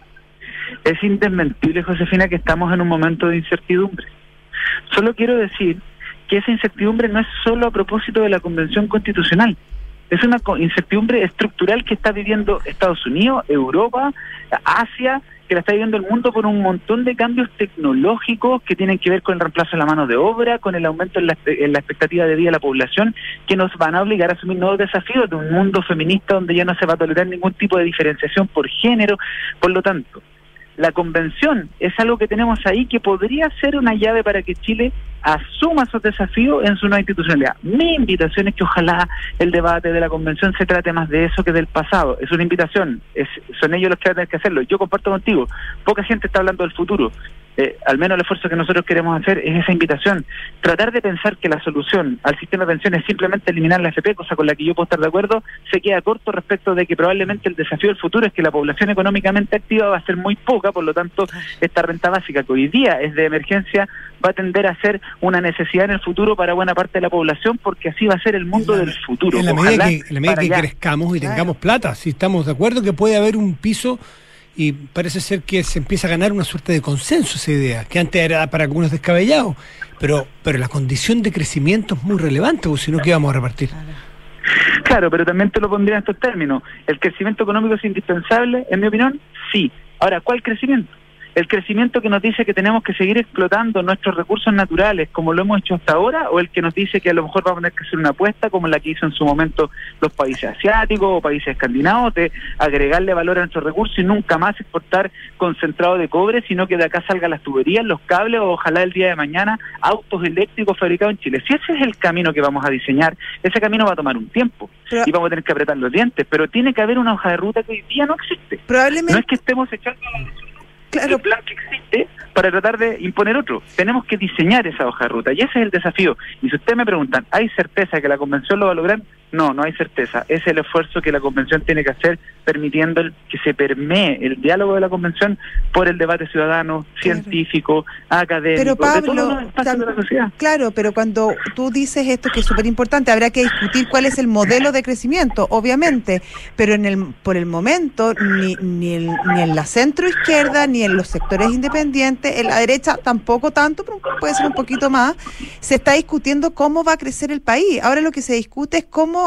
Es indesmentible, Josefina, que estamos en un momento de incertidumbre. Solo quiero decir que esa incertidumbre no es solo a propósito de la Convención Constitucional. Es una incertidumbre estructural que está viviendo Estados Unidos, Europa, Asia, que la está viviendo el mundo por un montón de cambios tecnológicos que tienen que ver con el reemplazo de la mano de obra, con el aumento en la expectativa de vida de la población, que nos van a obligar a asumir nuevos desafíos de un mundo feminista donde ya no se va a tolerar ningún tipo de diferenciación por género. Por lo tanto, la convención es algo que tenemos ahí que podría ser una llave para que Chile asuma esos desafíos en su nueva institucionalidad. Mi invitación es que ojalá el debate de la convención se trate más de eso que del pasado. Es una invitación, son ellos los que van a tener que hacerlo. Yo comparto contigo, poca gente está hablando del futuro. Al menos el esfuerzo que nosotros queremos hacer es esa invitación. Tratar de pensar que la solución al sistema de pensiones es simplemente eliminar la AFP, cosa con la que yo puedo estar de acuerdo, se queda corto respecto de que probablemente el desafío del futuro es que la población económicamente activa va a ser muy poca, por lo tanto esta renta básica que hoy día es de emergencia va a tender a ser una necesidad en el futuro para buena parte de la población, porque así va a ser el mundo del futuro. En la medida que crezcamos y tengamos plata, si estamos de acuerdo que puede haber un piso. Y parece ser que se empieza a ganar una suerte de consenso esa idea, que antes era para algunos descabellado, pero la condición de crecimiento es muy relevante, porque si no, ¿qué vamos a repartir? Claro, pero también te lo pondría en estos términos. ¿El crecimiento económico es indispensable? En mi opinión, sí. Ahora, ¿cuál crecimiento? ¿El crecimiento que nos dice que tenemos que seguir explotando nuestros recursos naturales como lo hemos hecho hasta ahora, o el que nos dice que a lo mejor vamos a tener que hacer una apuesta como la que hizo en su momento los países asiáticos o países escandinavos, de agregarle valor a nuestros recursos y nunca más exportar concentrado de cobre, sino que de acá salgan las tuberías, los cables, o ojalá el día de mañana autos eléctricos fabricados en Chile? Si ese es el camino que vamos a diseñar, ese camino va a tomar un tiempo y vamos a tener que apretar los dientes, pero tiene que haber una hoja de ruta que hoy día no existe. Probablemente. No es que estemos echando el plan que existe para tratar de imponer otro. Tenemos que diseñar esa hoja de ruta y ese es el desafío. Y si ustedes me preguntan, ¿hay certeza que la convención lo va a lograr? No hay certeza. Es el esfuerzo que la convención tiene que hacer, permitiendo que se permee el diálogo de la convención por el debate ciudadano, científico, académico, pero Pablo, de todos los espacios de la sociedad. Claro, pero cuando tú dices esto, que es súper importante, habrá que discutir cuál es el modelo de crecimiento, obviamente, pero por el momento, ni en la centro izquierda, ni en los sectores independientes, en la derecha tampoco tanto, pero puede ser un poquito más, se está discutiendo cómo va a crecer el país. Ahora lo que se discute es cómo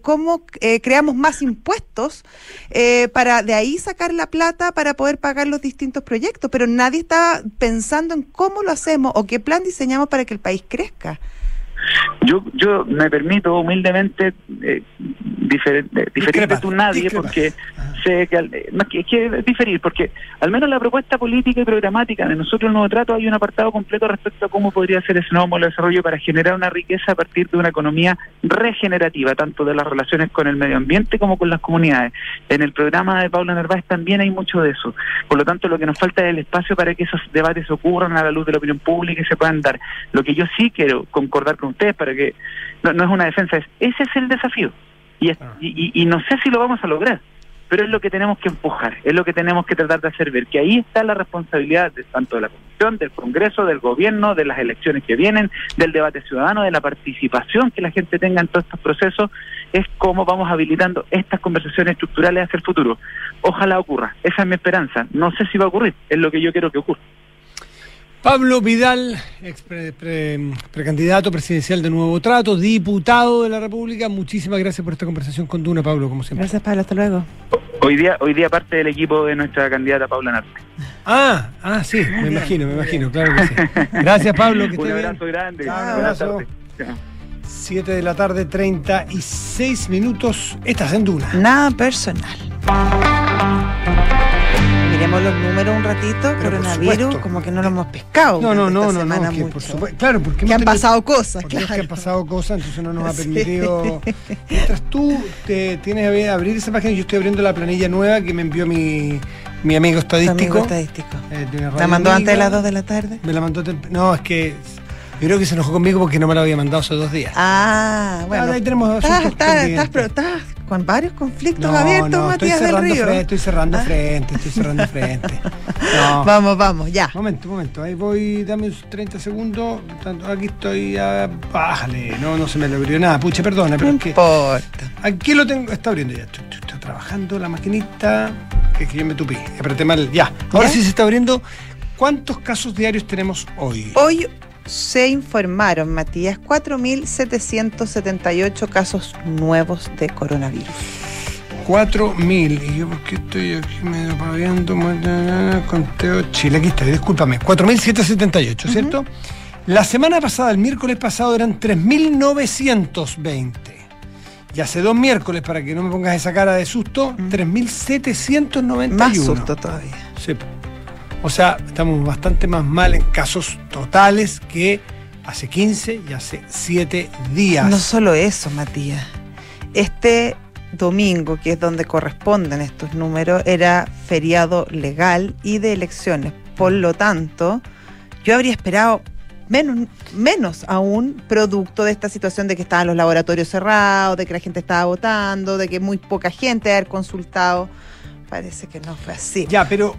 creamos más impuestos para de ahí sacar la plata para poder pagar los distintos proyectos, pero nadie está pensando en cómo lo hacemos o qué plan diseñamos para que el país crezca. Yo me permito humildemente diferir de tu nadie, porque sé que diferir, porque al menos la propuesta política y programática de nosotros el Nuevo Trato hay un apartado completo respecto a cómo podría ser ese nuevo modelo de desarrollo para generar una riqueza a partir de una economía regenerativa, tanto de las relaciones con el medio ambiente como con las comunidades. En el programa de Paula Narváez también hay mucho de eso. Por lo tanto, lo que nos falta es el espacio para que esos debates ocurran a la luz de la opinión pública y se puedan dar. Lo que yo sí quiero concordar con ustedes, para que no es una defensa, ese es el desafío. Y no sé si lo vamos a lograr, pero es lo que tenemos que empujar, es lo que tenemos que tratar de hacer ver, que ahí está la responsabilidad tanto de la Comisión, del Congreso, del Gobierno, de las elecciones que vienen, del debate ciudadano, de la participación que la gente tenga en todos estos procesos, es cómo vamos habilitando estas conversaciones estructurales hacia el futuro. Ojalá ocurra, esa es mi esperanza, no sé si va a ocurrir, es lo que yo quiero que ocurra. Pablo Vidal, precandidato presidencial de Nuevo Trato, diputado de la República, muchísimas gracias por esta conversación con Duna, Pablo, como siempre. Gracias, Pablo, hasta luego. Hoy día parte del equipo de nuestra candidata Paula Narváez. Sí, me imagino, claro que sí. Gracias, Pablo, que un esté abrazo bien. grande. Chao, buenas tardes. 7 de la tarde, 36 minutos, estás en Duna. Nada personal. Miremos los números un ratito, pero coronavirus, como que no lo hemos pescado. No, por supuesto. Claro, porque han pasado cosas, claro. Que han pasado cosas, entonces no nos ha permitido. Mientras tú tienes a abrir esa página, yo estoy abriendo la planilla nueva que me envió mi amigo estadístico. ¿La mandó antes de las 2 de la tarde? Me la mandó no, es que yo creo que se enojó conmigo porque no me la había mandado hace 2 días. Bueno. Ahí tenemos estás con varios conflictos abiertos, Matías del Río. Estoy cerrando frente. No. Vamos, ya. Momento. Ahí voy, dame 30 segundos. Aquí estoy. Bájale. No se me le abrió nada. Pucha, perdona, pero no importa. Aquí lo tengo. Está abriendo ya. Está trabajando la maquinita. Que yo me tupí. Apreté mal. Ya. Ahora sí se está abriendo. ¿Cuántos casos diarios tenemos hoy? Hoy se informaron, Matías, 4.778 casos nuevos de coronavirus. 4.000. ¿Y yo por qué estoy aquí medio paviando? Conteo Chile, aquí está, discúlpame. 4.778, ¿cierto? La semana pasada, el miércoles pasado, eran 3.920. Y hace 2 miércoles, para que no me pongas esa cara de susto, 3.791. Más susto todavía. Sí. O sea, estamos bastante más mal en casos totales que hace 15 y hace 7 días. No solo eso, Matías. Este domingo, que es donde corresponden estos números, era feriado legal y de elecciones. Por lo tanto, yo habría esperado menos aún, producto de esta situación de que estaban los laboratorios cerrados, de que la gente estaba votando, de que muy poca gente había consultado. Parece que no fue así. Ya, pero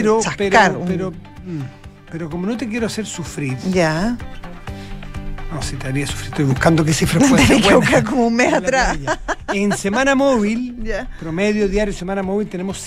como no te quiero hacer sufrir. Ya. No, si te haría sufrir, estoy buscando qué cifra puede ser. Te buscar como un mes atrás. En semana móvil, promedio diario semana móvil, tenemos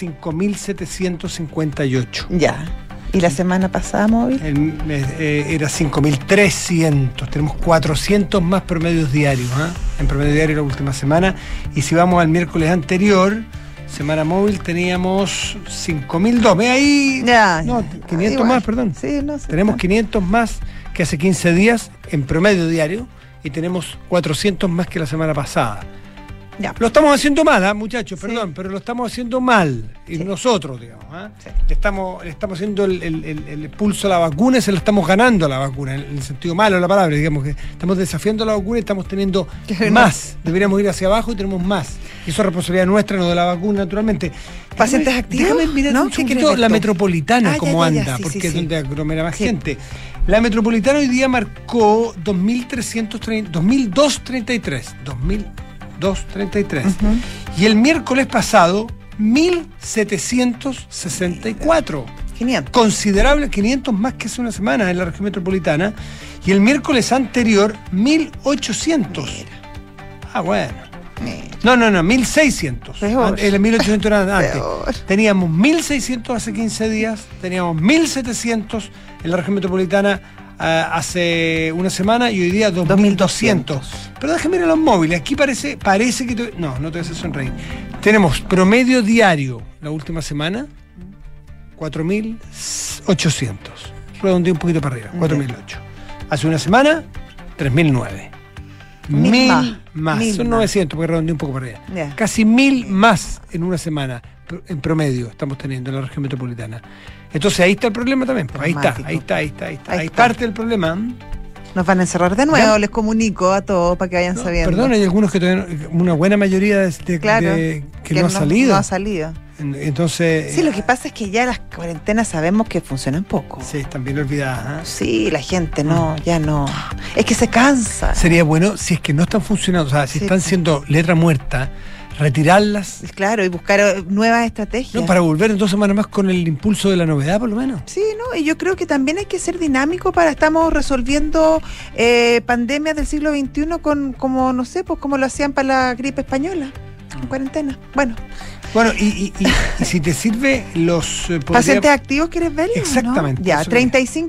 5.758. Ya. ¿Y la semana pasada móvil? Era 5.300. Tenemos 400 más promedios diarios, en promedio diario la última semana. Y si vamos al miércoles anterior, semana móvil, teníamos 5.002. ¿Ve ahí? No, 500 igual. Más, perdón. Sí, no sé. Tenemos 500 más que hace 15 días en promedio diario y tenemos 400 más que la semana pasada. Ya. Lo estamos haciendo mal, muchachos, perdón, pero lo estamos haciendo mal. Y nosotros, digamos. Sí. Le estamos haciendo el pulso a la vacuna y se lo estamos ganando a la vacuna, en el sentido malo de la palabra, digamos que estamos desafiando la vacuna y estamos teniendo más. Deberíamos ir hacia abajo y tenemos más. Y eso es responsabilidad nuestra, no de la vacuna, naturalmente. ¿Pacientes activos? Déjame mirar un poquito la metropolitana, cómo anda, porque es donde aglomera más gente. La metropolitana hoy día marcó 2.233. Y el miércoles pasado 1.764. 500. Considerable, 500 más que hace una semana en la región metropolitana. Y el miércoles anterior 1.800. Bueno. No, 1.600. El 1.800 era antes. Teníamos 1.600 hace 15 días, teníamos 1.700 en la región metropolitana hace una semana y hoy día 2.200. Pero déjame ver los móviles. Aquí parece que... No te vas a sonreír. Tenemos promedio diario la última semana 4.800. Redondeé un poquito para arriba, 4.008. Hace una semana 3.009. 1.000 más. Mil Son más. 900, porque redondeé un poco para allá. Ya. Casi 1.000 más en una semana, en promedio, estamos teniendo en la región metropolitana. Entonces ahí está el problema también. Pues, ahí está. Ahí Ahí está. parte del problema. Nos van a encerrar de nuevo, Ya. les comunico a todos para que vayan No, sabiendo. perdón, hay algunos que todavía, una buena mayoría Claro, que no ha salido. No ha salido. Entonces. Sí, lo que pasa es que ya las cuarentenas sabemos que funcionan poco. Sí, están bien olvidadas. Sí, la gente ya no. Es que se cansa. Sería bueno, si es que no están funcionando, o sea, si Sí, están pues. siendo letra muerta, retirarlas. Claro, y buscar nuevas estrategias. No, para volver en 2 semanas más con el impulso de la novedad, por lo menos. Sí, ¿no? Y yo creo que también hay que ser dinámico estamos resolviendo pandemias del siglo XXI como, no sé, pues como lo hacían para la gripe española, en cuarentena. Bueno, Bueno, y si te sirve los... pacientes activos, ¿quieres verlos? Exactamente, ¿No? Ya, eso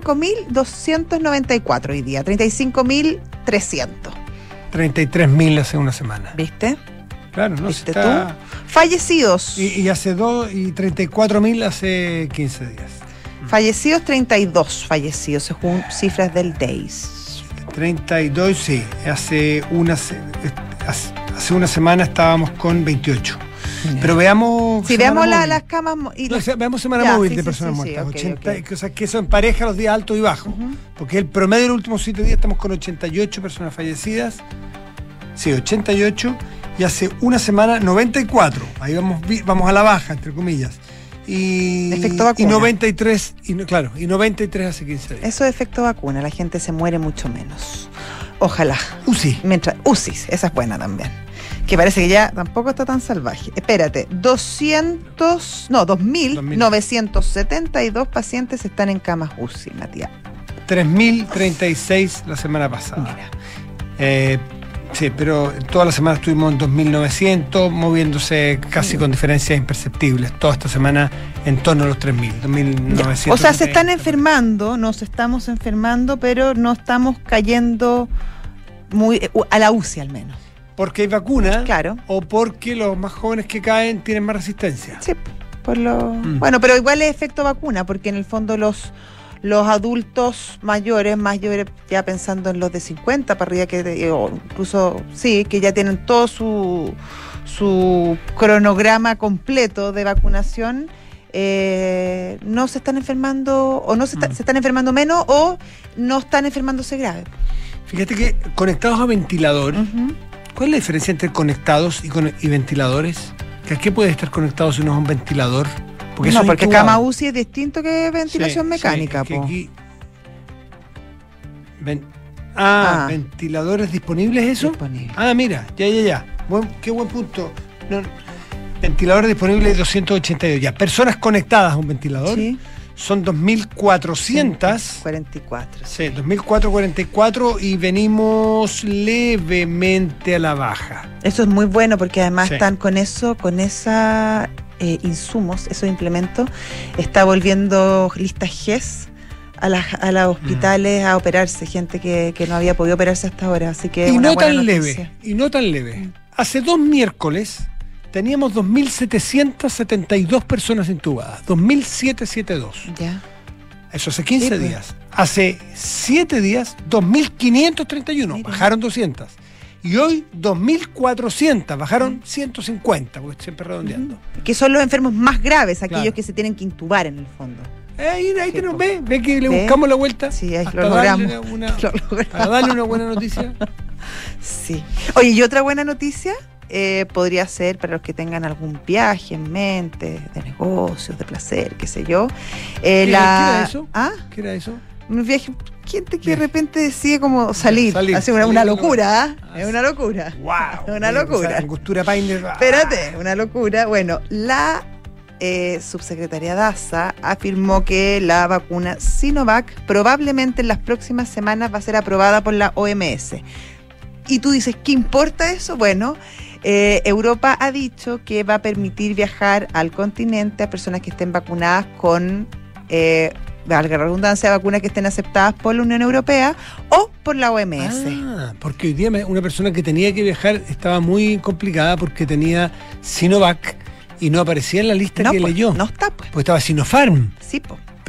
35.294 hoy día, 35.300. 33.000 hace una semana. ¿Viste? Claro, ¿no? ¿Viste Está... Fallecidos. Y hace 34.000 hace 15 días. Fallecidos, 32 fallecidos, según cifras del DAIS. 32, sí. Hace una semana estábamos con 28. Pero veamos... Si semana veamos móvil. las camas... Veamos semana Ya, móvil sí, de sí, personas sí, sí, muertas. ok, 80, ok. O sea, que eso empareja los días altos y bajos. Porque el promedio de los últimos 7 días estamos con 88 personas fallecidas. Sí, 88. Y hace una semana 94. Ahí vamos a la baja, entre comillas. Y Efecto vacuna. Y 93, y 93 hace 15 días. Eso es efecto vacuna, la gente se muere mucho menos. Ojalá. UCI. Mientras, UCIs, esa es buena también. Que parece que ya tampoco está tan salvaje. Espérate, 2.972 pacientes están en camas UCI, Matías. 3.036 la semana pasada. Mira. Sí, pero toda la semana estuvimos en 2.900, moviéndose casi con diferencias imperceptibles. Toda esta semana en torno a los 3.000, 2.900. O sea, se están enfermando, nos estamos enfermando, pero no estamos cayendo muy a la UCI al menos. Porque hay vacuna, Claro. o porque los más jóvenes que caen tienen más resistencia. Sí, bueno, pero igual es efecto vacuna, porque en el fondo los adultos mayores, ya pensando en los de 50 para arriba, o incluso, sí, que ya tienen todo su cronograma completo de vacunación, no se están enfermando, o no se están enfermando menos, o no están enfermándose grave. Fíjate que conectados a ventilador, ¿cuál es la diferencia entre conectados y ventiladores? ¿A qué puede estar conectado si no es un ventilador? Porque cama UCI es distinto que ventilación mecánica. Sí, es que aquí... ¿Ventiladores disponibles eso? Disponible. Ah, mira, ya. Qué buen punto. No, ventiladores disponibles 282. Ya, personas conectadas a un ventilador Sí. son 2.400. 44. Sí, 2.444 y venimos levemente a la baja. Eso es muy bueno porque además Sí. están con insumos, esos implementos, está volviendo listas GES a los hospitales a operarse, gente que no había podido operarse hasta ahora, así que Y una no buena tan noticia. leve. Hace 2 miércoles teníamos 2.772 personas intubadas. 2.772. Ya. Eso hace 15 Sí, pues. días. Hace 7 días, 2.531. Mira. Bajaron 200. Y hoy, 2.400. Bajaron 150, porque siempre redondeando. Que son los enfermos más graves, aquellos Claro. que se tienen que intubar en el fondo. Ahí Sí, tenemos, pues. ve que le ¿Ve? buscamos la vuelta. Sí, ahí hasta lo darle logramos. una- Lo logramos. para darle una buena noticia. Sí. Oye, y otra buena noticia podría ser para los que tengan algún viaje en mente, de negocios, de placer, qué sé yo. ¿Qué era eso? ¿Ah? ¿Qué era eso? Un viaje, gente que de Bien. repente decide como salir. Salir, Hace salir una de locura, ¿ah? Ah, Es una locura. ¡Wow! Una locura. Angostura Painer. Espérate, una locura. Bueno, la subsecretaria Daza afirmó que la vacuna Sinovac probablemente en las próximas semanas va a ser aprobada por la OMS. Y tú dices, ¿qué importa eso? Bueno, Europa ha dicho que va a permitir viajar al continente a personas que estén vacunadas con, valga la redundancia, vacunas que estén aceptadas por la Unión Europea o por la OMS. Ah, porque hoy día una persona que tenía que viajar estaba muy complicada porque tenía Sinovac y no aparecía en la lista que pues, leyó. no está, pues. Porque estaba Sinopharm. Sí, pues.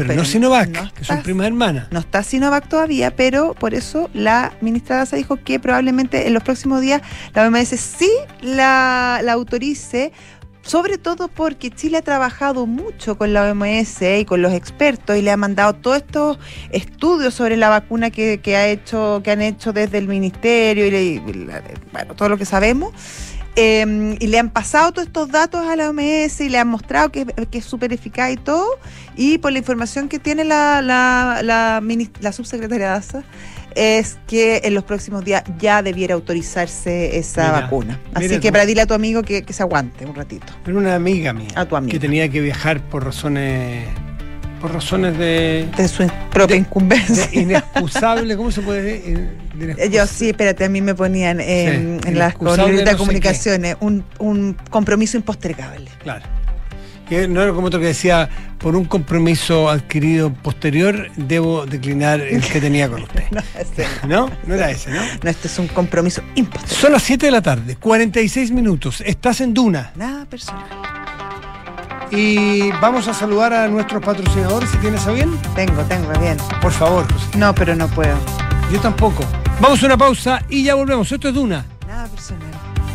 pero no Sinovac, que son primas hermanas. No está Sinovac todavía, pero por eso la ministra Daza dijo que probablemente en los próximos días la OMS sí la autorice, sobre todo porque Chile ha trabajado mucho con la OMS y con los expertos y le ha mandado todos estos estudios sobre la vacuna que han hecho desde el ministerio y bueno, todo lo que sabemos. Y le han pasado todos estos datos a la OMS y le han mostrado que es súper eficaz y todo, y por la información que tiene la subsecretaria Daza, es que en los próximos días ya debiera autorizarse esa vacuna. Así que para dile a tu amigo que se aguante un ratito. Pero una amiga mía, a tu amiga, que tenía que viajar por razones de su propia incumbencia. Inexcusable, ¿cómo se puede decir? Yo sí, espérate, a mí me ponían en las comunicaciones un compromiso impostergable. Claro. Que no era como otro que decía, por un compromiso adquirido posterior, debo declinar el que tenía con usted. No era ese, ¿no? No, este es un compromiso impostergable. Son las 7 de la tarde, 46 minutos. Estás en Duna. Nada personal. Y vamos a saludar a nuestros patrocinadores, si tienes a bien. Tengo bien. Por favor, José. No, pero no puedo. Yo tampoco. Vamos a una pausa y ya volvemos. Esto es Duna. Nada personal.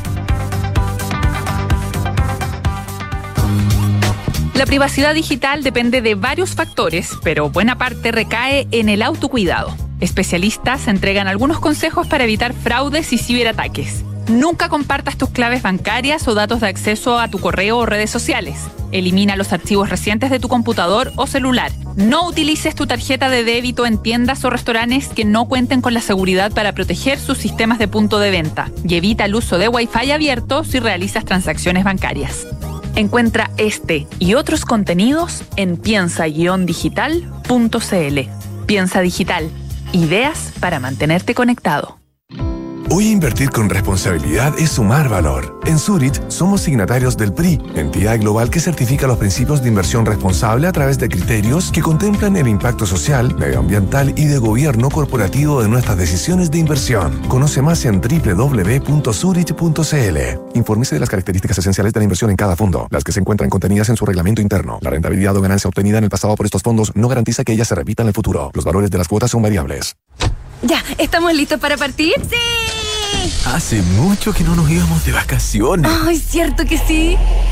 La privacidad digital depende de varios factores, pero buena parte recae en el autocuidado. Especialistas entregan algunos consejos para evitar fraudes y ciberataques. Nunca compartas tus claves bancarias o datos de acceso a tu correo o redes sociales. Elimina los archivos recientes de tu computador o celular. No utilices tu tarjeta de débito en tiendas o restaurantes que no cuenten con la seguridad para proteger sus sistemas de punto de venta. Y evita el uso de Wi-Fi abierto si realizas transacciones bancarias. Encuentra este y otros contenidos en piensa-digital.cl. Piensa Digital. Ideas para mantenerte conectado. Hoy invertir con responsabilidad es sumar valor. En Zurich somos signatarios del PRI, entidad global que certifica los principios de inversión responsable a través de criterios que contemplan el impacto social, medioambiental y de gobierno corporativo de nuestras decisiones de inversión. Conoce más en www.zurich.cl. Infórmese de las características esenciales de la inversión en cada fondo, las que se encuentran contenidas en su reglamento interno. La rentabilidad o ganancia obtenida en el pasado por estos fondos no garantiza que ellas se repitan en el futuro. Los valores de las cuotas son variables. Ya, ¿estamos listos para partir? ¡Sí! Hace mucho que no nos íbamos de vacaciones. ¡Ay, cierto que sí!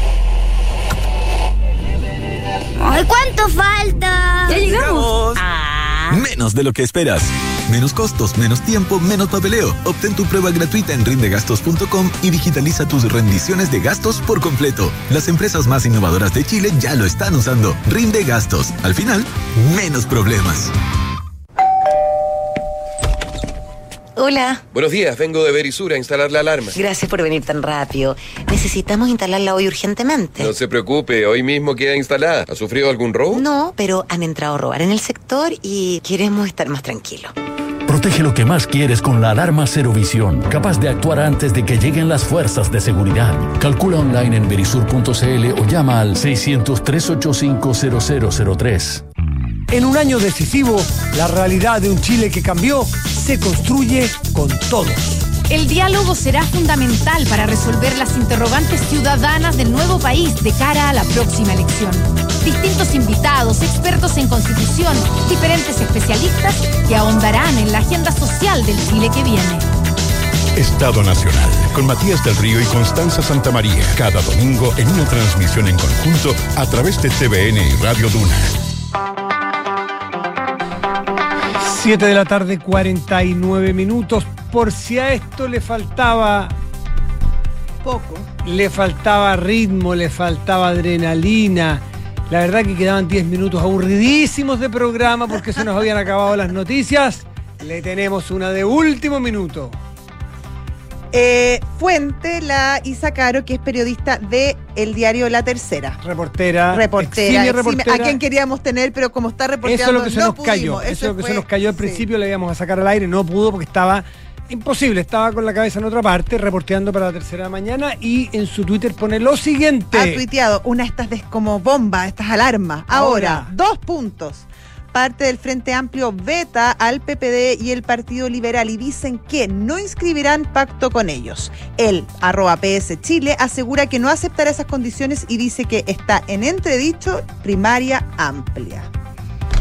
¡Ay, cuánto falta! ¡Ya llegamos! Menos de lo que esperas. Menos costos, menos tiempo, menos papeleo. Obtén tu prueba gratuita en rindegastos.com y digitaliza tus rendiciones de gastos por completo. Las empresas más innovadoras de Chile ya lo están usando. Rinde Gastos. Al final, menos problemas. Hola. Buenos días, vengo de Verisur a instalar la alarma. Gracias por venir tan rápido. Necesitamos instalarla hoy urgentemente. No se preocupe, hoy mismo queda instalada. ¿Ha sufrido algún robo? No, pero han entrado a robar en el sector y queremos estar más tranquilos. Protege lo que más quieres con la alarma Cero Visión, capaz de actuar antes de que lleguen las fuerzas de seguridad. Calcula online en verisur.cl o llama al 600-385-0003. En un año decisivo, la realidad de un Chile que cambió se construye con todos. El diálogo será fundamental para resolver las interrogantes ciudadanas del nuevo país de cara a la próxima elección. Distintos invitados, expertos en constitución, diferentes especialistas que ahondarán en la agenda social del Chile que viene. Estado Nacional, con Matías del Río y Constanza Santamaría, cada domingo en una transmisión en conjunto a través de TVN y Radio Duna. 7 de la tarde, 49 minutos. Por si a esto le faltaba poco, le faltaba ritmo, le faltaba adrenalina. La verdad que quedaban 10 minutos aburridísimos de programa porque se nos habían acabado las noticias. Le tenemos una de último minuto. Fuente, la Isa Caro, que es periodista de el diario La Tercera. Reportera. A quien queríamos tener, pero como está reporteando, eso es lo que se no nos pudimos. cayó. Eso es lo que se nos cayó al principio, le íbamos a sacar al aire, no pudo porque estaba imposible, estaba con la cabeza en otra parte, reporteando para La Tercera mañana, y en su Twitter pone lo siguiente. Ha tuiteado una de estas como bomba, estas alarmas. Ahora, 2 puntos. Parte del Frente Amplio veta al PPD y el Partido Liberal y dicen que no inscribirán pacto con ellos. El @PS Chile asegura que no aceptará esas condiciones y dice que está en entredicho primaria amplia.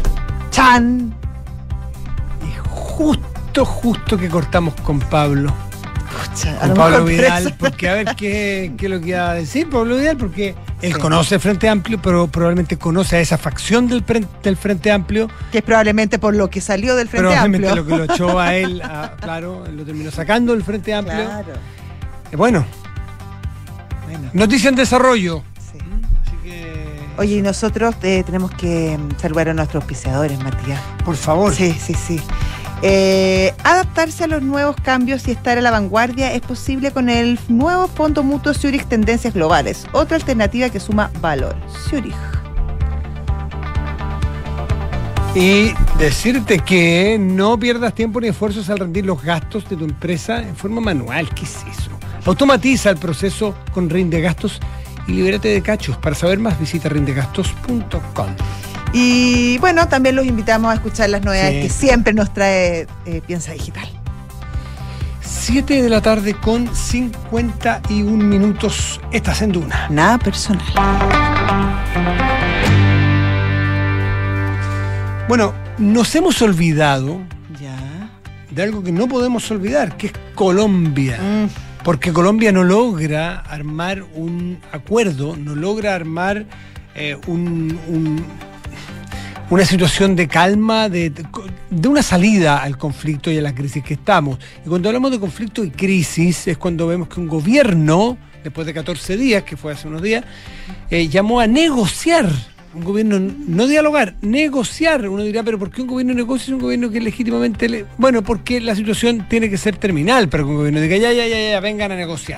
¡Chan! Y justo que cortamos con Pablo. Pucha, Con Pablo Vidal, porque a ver qué es lo que iba a decir Pablo Vidal, porque él conoce el Frente Amplio, pero probablemente conoce a esa facción del Frente Amplio. Que es probablemente por lo que salió del Frente Amplio. Probablemente lo que lo echó a él, claro, lo terminó sacando del Frente Amplio. Claro. Bueno. Noticia en desarrollo. Sí. Así que... Oye, y nosotros tenemos que saludar a nuestros auspiciadores, Matías. Por favor. Sí. Adaptarse a los nuevos cambios y estar a la vanguardia es posible con el nuevo Fondo Mutuo Zurich Tendencias Globales, otra alternativa que suma valor. Zurich. Y decirte que no pierdas tiempo ni esfuerzos al rendir los gastos de tu empresa en forma manual. ¿Qué es eso? Automatiza el proceso con Rindegastos y libérate de cachos. Para saber más, visita rindegastos.com. Y bueno, también los invitamos a escuchar las novedades que siempre nos trae Piensa Digital. 7 de la tarde con 51 minutos. Estás en Duna. Nada personal. Bueno, nos hemos olvidado de algo que no podemos olvidar, que es Colombia. Porque Colombia no logra armar un acuerdo, no logra armar una situación de calma, de una salida al conflicto y a la crisis que estamos. Y cuando hablamos de conflicto y crisis es cuando vemos que un gobierno, después de 14 días, que fue hace unos días, llamó a negociar. Un gobierno, no dialogar, negociar. Uno dirá, pero ¿por qué un gobierno negocia? Es un gobierno que legítimamente... Bueno, porque la situación tiene que ser terminal para que un gobierno diga, ya, vengan a negociar.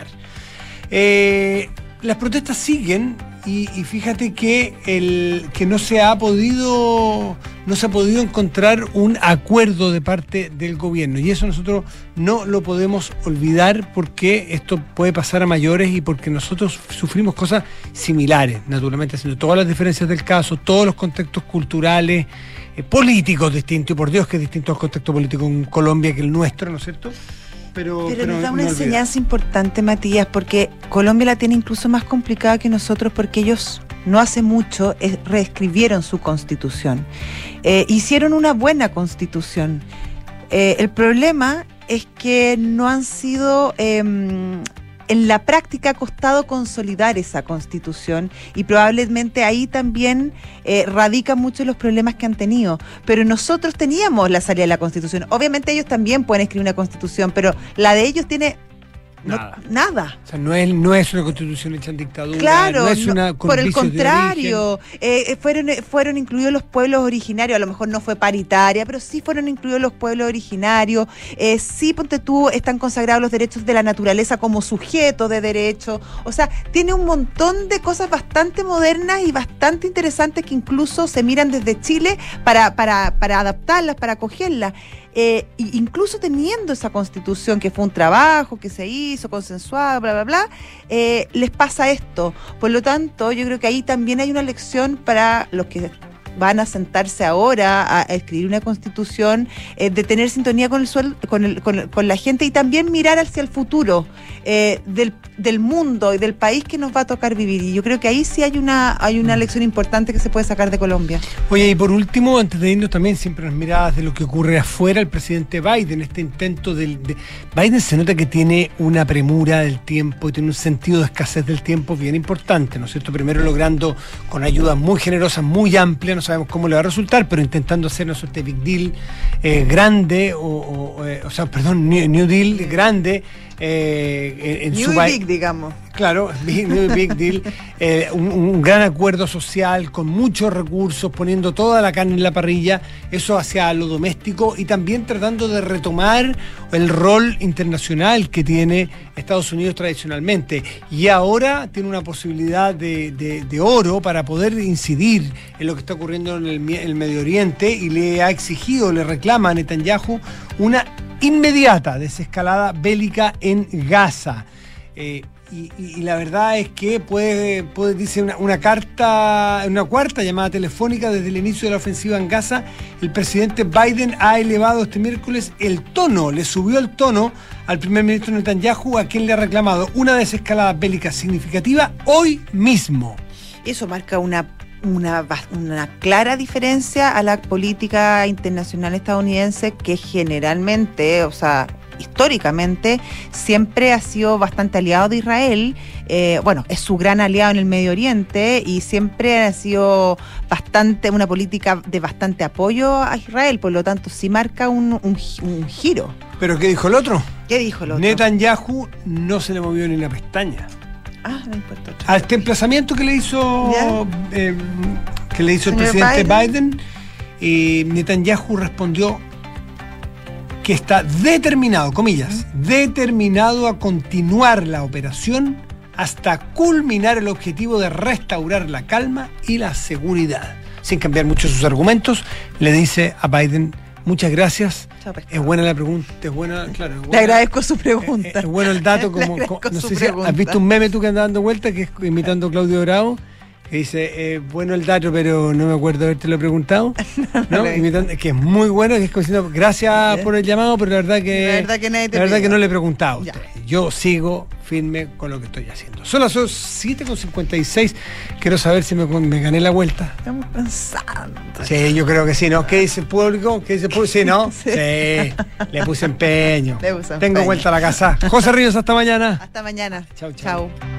Las protestas siguen y fíjate que no se ha podido encontrar un acuerdo de parte del gobierno, y eso nosotros no lo podemos olvidar, porque esto puede pasar a mayores y porque nosotros sufrimos cosas similares, naturalmente, haciendo todas las diferencias del caso, todos los contextos culturales, políticos distintos, y por Dios que es distinto el contexto político en Colombia que el nuestro, ¿no es cierto? Pero nos da una enseñanza importante, Matías, porque Colombia la tiene incluso más complicada que nosotros, porque ellos no hace mucho reescribieron su constitución. Hicieron una buena constitución. El problema es que no han sido... en la práctica ha costado consolidar esa constitución, y probablemente ahí también radican muchos de los problemas que han tenido. Pero nosotros teníamos la salida de la constitución. Obviamente ellos también pueden escribir una constitución, pero la de ellos tiene... Nada. O sea, no es una constitución hecha en dictadura. Claro, no es una por el contrario, fueron incluidos los pueblos originarios. A lo mejor no fue paritaria, pero sí fueron incluidos los pueblos originarios. Sí, ponte tú, están consagrados los derechos de la naturaleza como sujeto de derecho. O sea, tiene un montón de cosas bastante modernas y bastante interesantes que incluso se miran desde Chile para adaptarlas, para acogerlas. Incluso teniendo esa constitución, que fue un trabajo que se hizo, consensuado, bla, bla, bla, les pasa esto. Por lo tanto, yo creo que ahí también hay una lección para los que van a sentarse ahora a escribir una constitución, de tener sintonía con la gente, y también mirar hacia el futuro del mundo y del país que nos va a tocar vivir. Y yo creo que ahí sí hay una lección importante que se puede sacar de Colombia. Oye, y por último, antes de irnos, también siempre las miradas de lo que ocurre afuera, el presidente Biden, este intento Biden se nota que tiene una premura del tiempo y tiene un sentido de escasez del tiempo bien importante, ¿no es cierto? Primero logrando, con ayudas muy generosas, muy amplias, no sabemos cómo le va a resultar, pero intentando hacer una suerte de big deal grande, New Deal grande, en New su Big, digamos. Claro, big deal, un gran acuerdo social con muchos recursos, poniendo toda la carne en la parrilla, eso hacia lo doméstico, y también tratando de retomar el rol internacional que tiene Estados Unidos tradicionalmente. Y ahora tiene una posibilidad de oro para poder incidir en lo que está ocurriendo en el Medio Oriente, y le reclama a Netanyahu una inmediata desescalada bélica en Gaza. Y la verdad es que puede dice una cuarta llamada telefónica desde el inicio de la ofensiva en Gaza, el presidente Biden ha elevado este miércoles el tono, le subió el tono al primer ministro Netanyahu, a quien le ha reclamado una desescalada bélica significativa hoy mismo. Eso marca una una clara diferencia a la política internacional estadounidense, que generalmente, o sea, históricamente, siempre ha sido bastante aliado de Israel. Bueno, es su gran aliado en el Medio Oriente y siempre ha sido una política de bastante apoyo a Israel, por lo tanto sí marca un giro. ¿Pero qué dijo el otro? ¿Qué dijo el otro? Netanyahu no se le movió ni una pestaña. No importa. A este emplazamiento que le hizo el presidente Biden, y Netanyahu respondió que está determinado, comillas, determinado a continuar la operación hasta culminar el objetivo de restaurar la calma y la seguridad. Sin cambiar mucho sus argumentos, le dice a Biden: muchas gracias. Es buena la pregunta, es buena, claro. Es buena, le agradezco su pregunta. Es bueno el dato, como no sé si has visto un meme tú que anda dando vuelta, que es imitando a Claudio Bravo, que dice, bueno el dato, pero no me acuerdo haberte lo preguntado. ¿No? Imitando, que es muy bueno, que es como diciendo, gracias por el llamado, pero la verdad que no le he preguntado a usted. Yo sigo firme con lo que estoy haciendo. Son las 7:56. Quiero saber si me gané la vuelta. Estamos pensando. Sí, yo creo que sí, ¿no? ¿Qué dice el público? Sí, ¿no? Sí. Le puse empeño. Tengo vuelta a la casa. José Ríos, hasta mañana. Hasta mañana. Chau. Chau.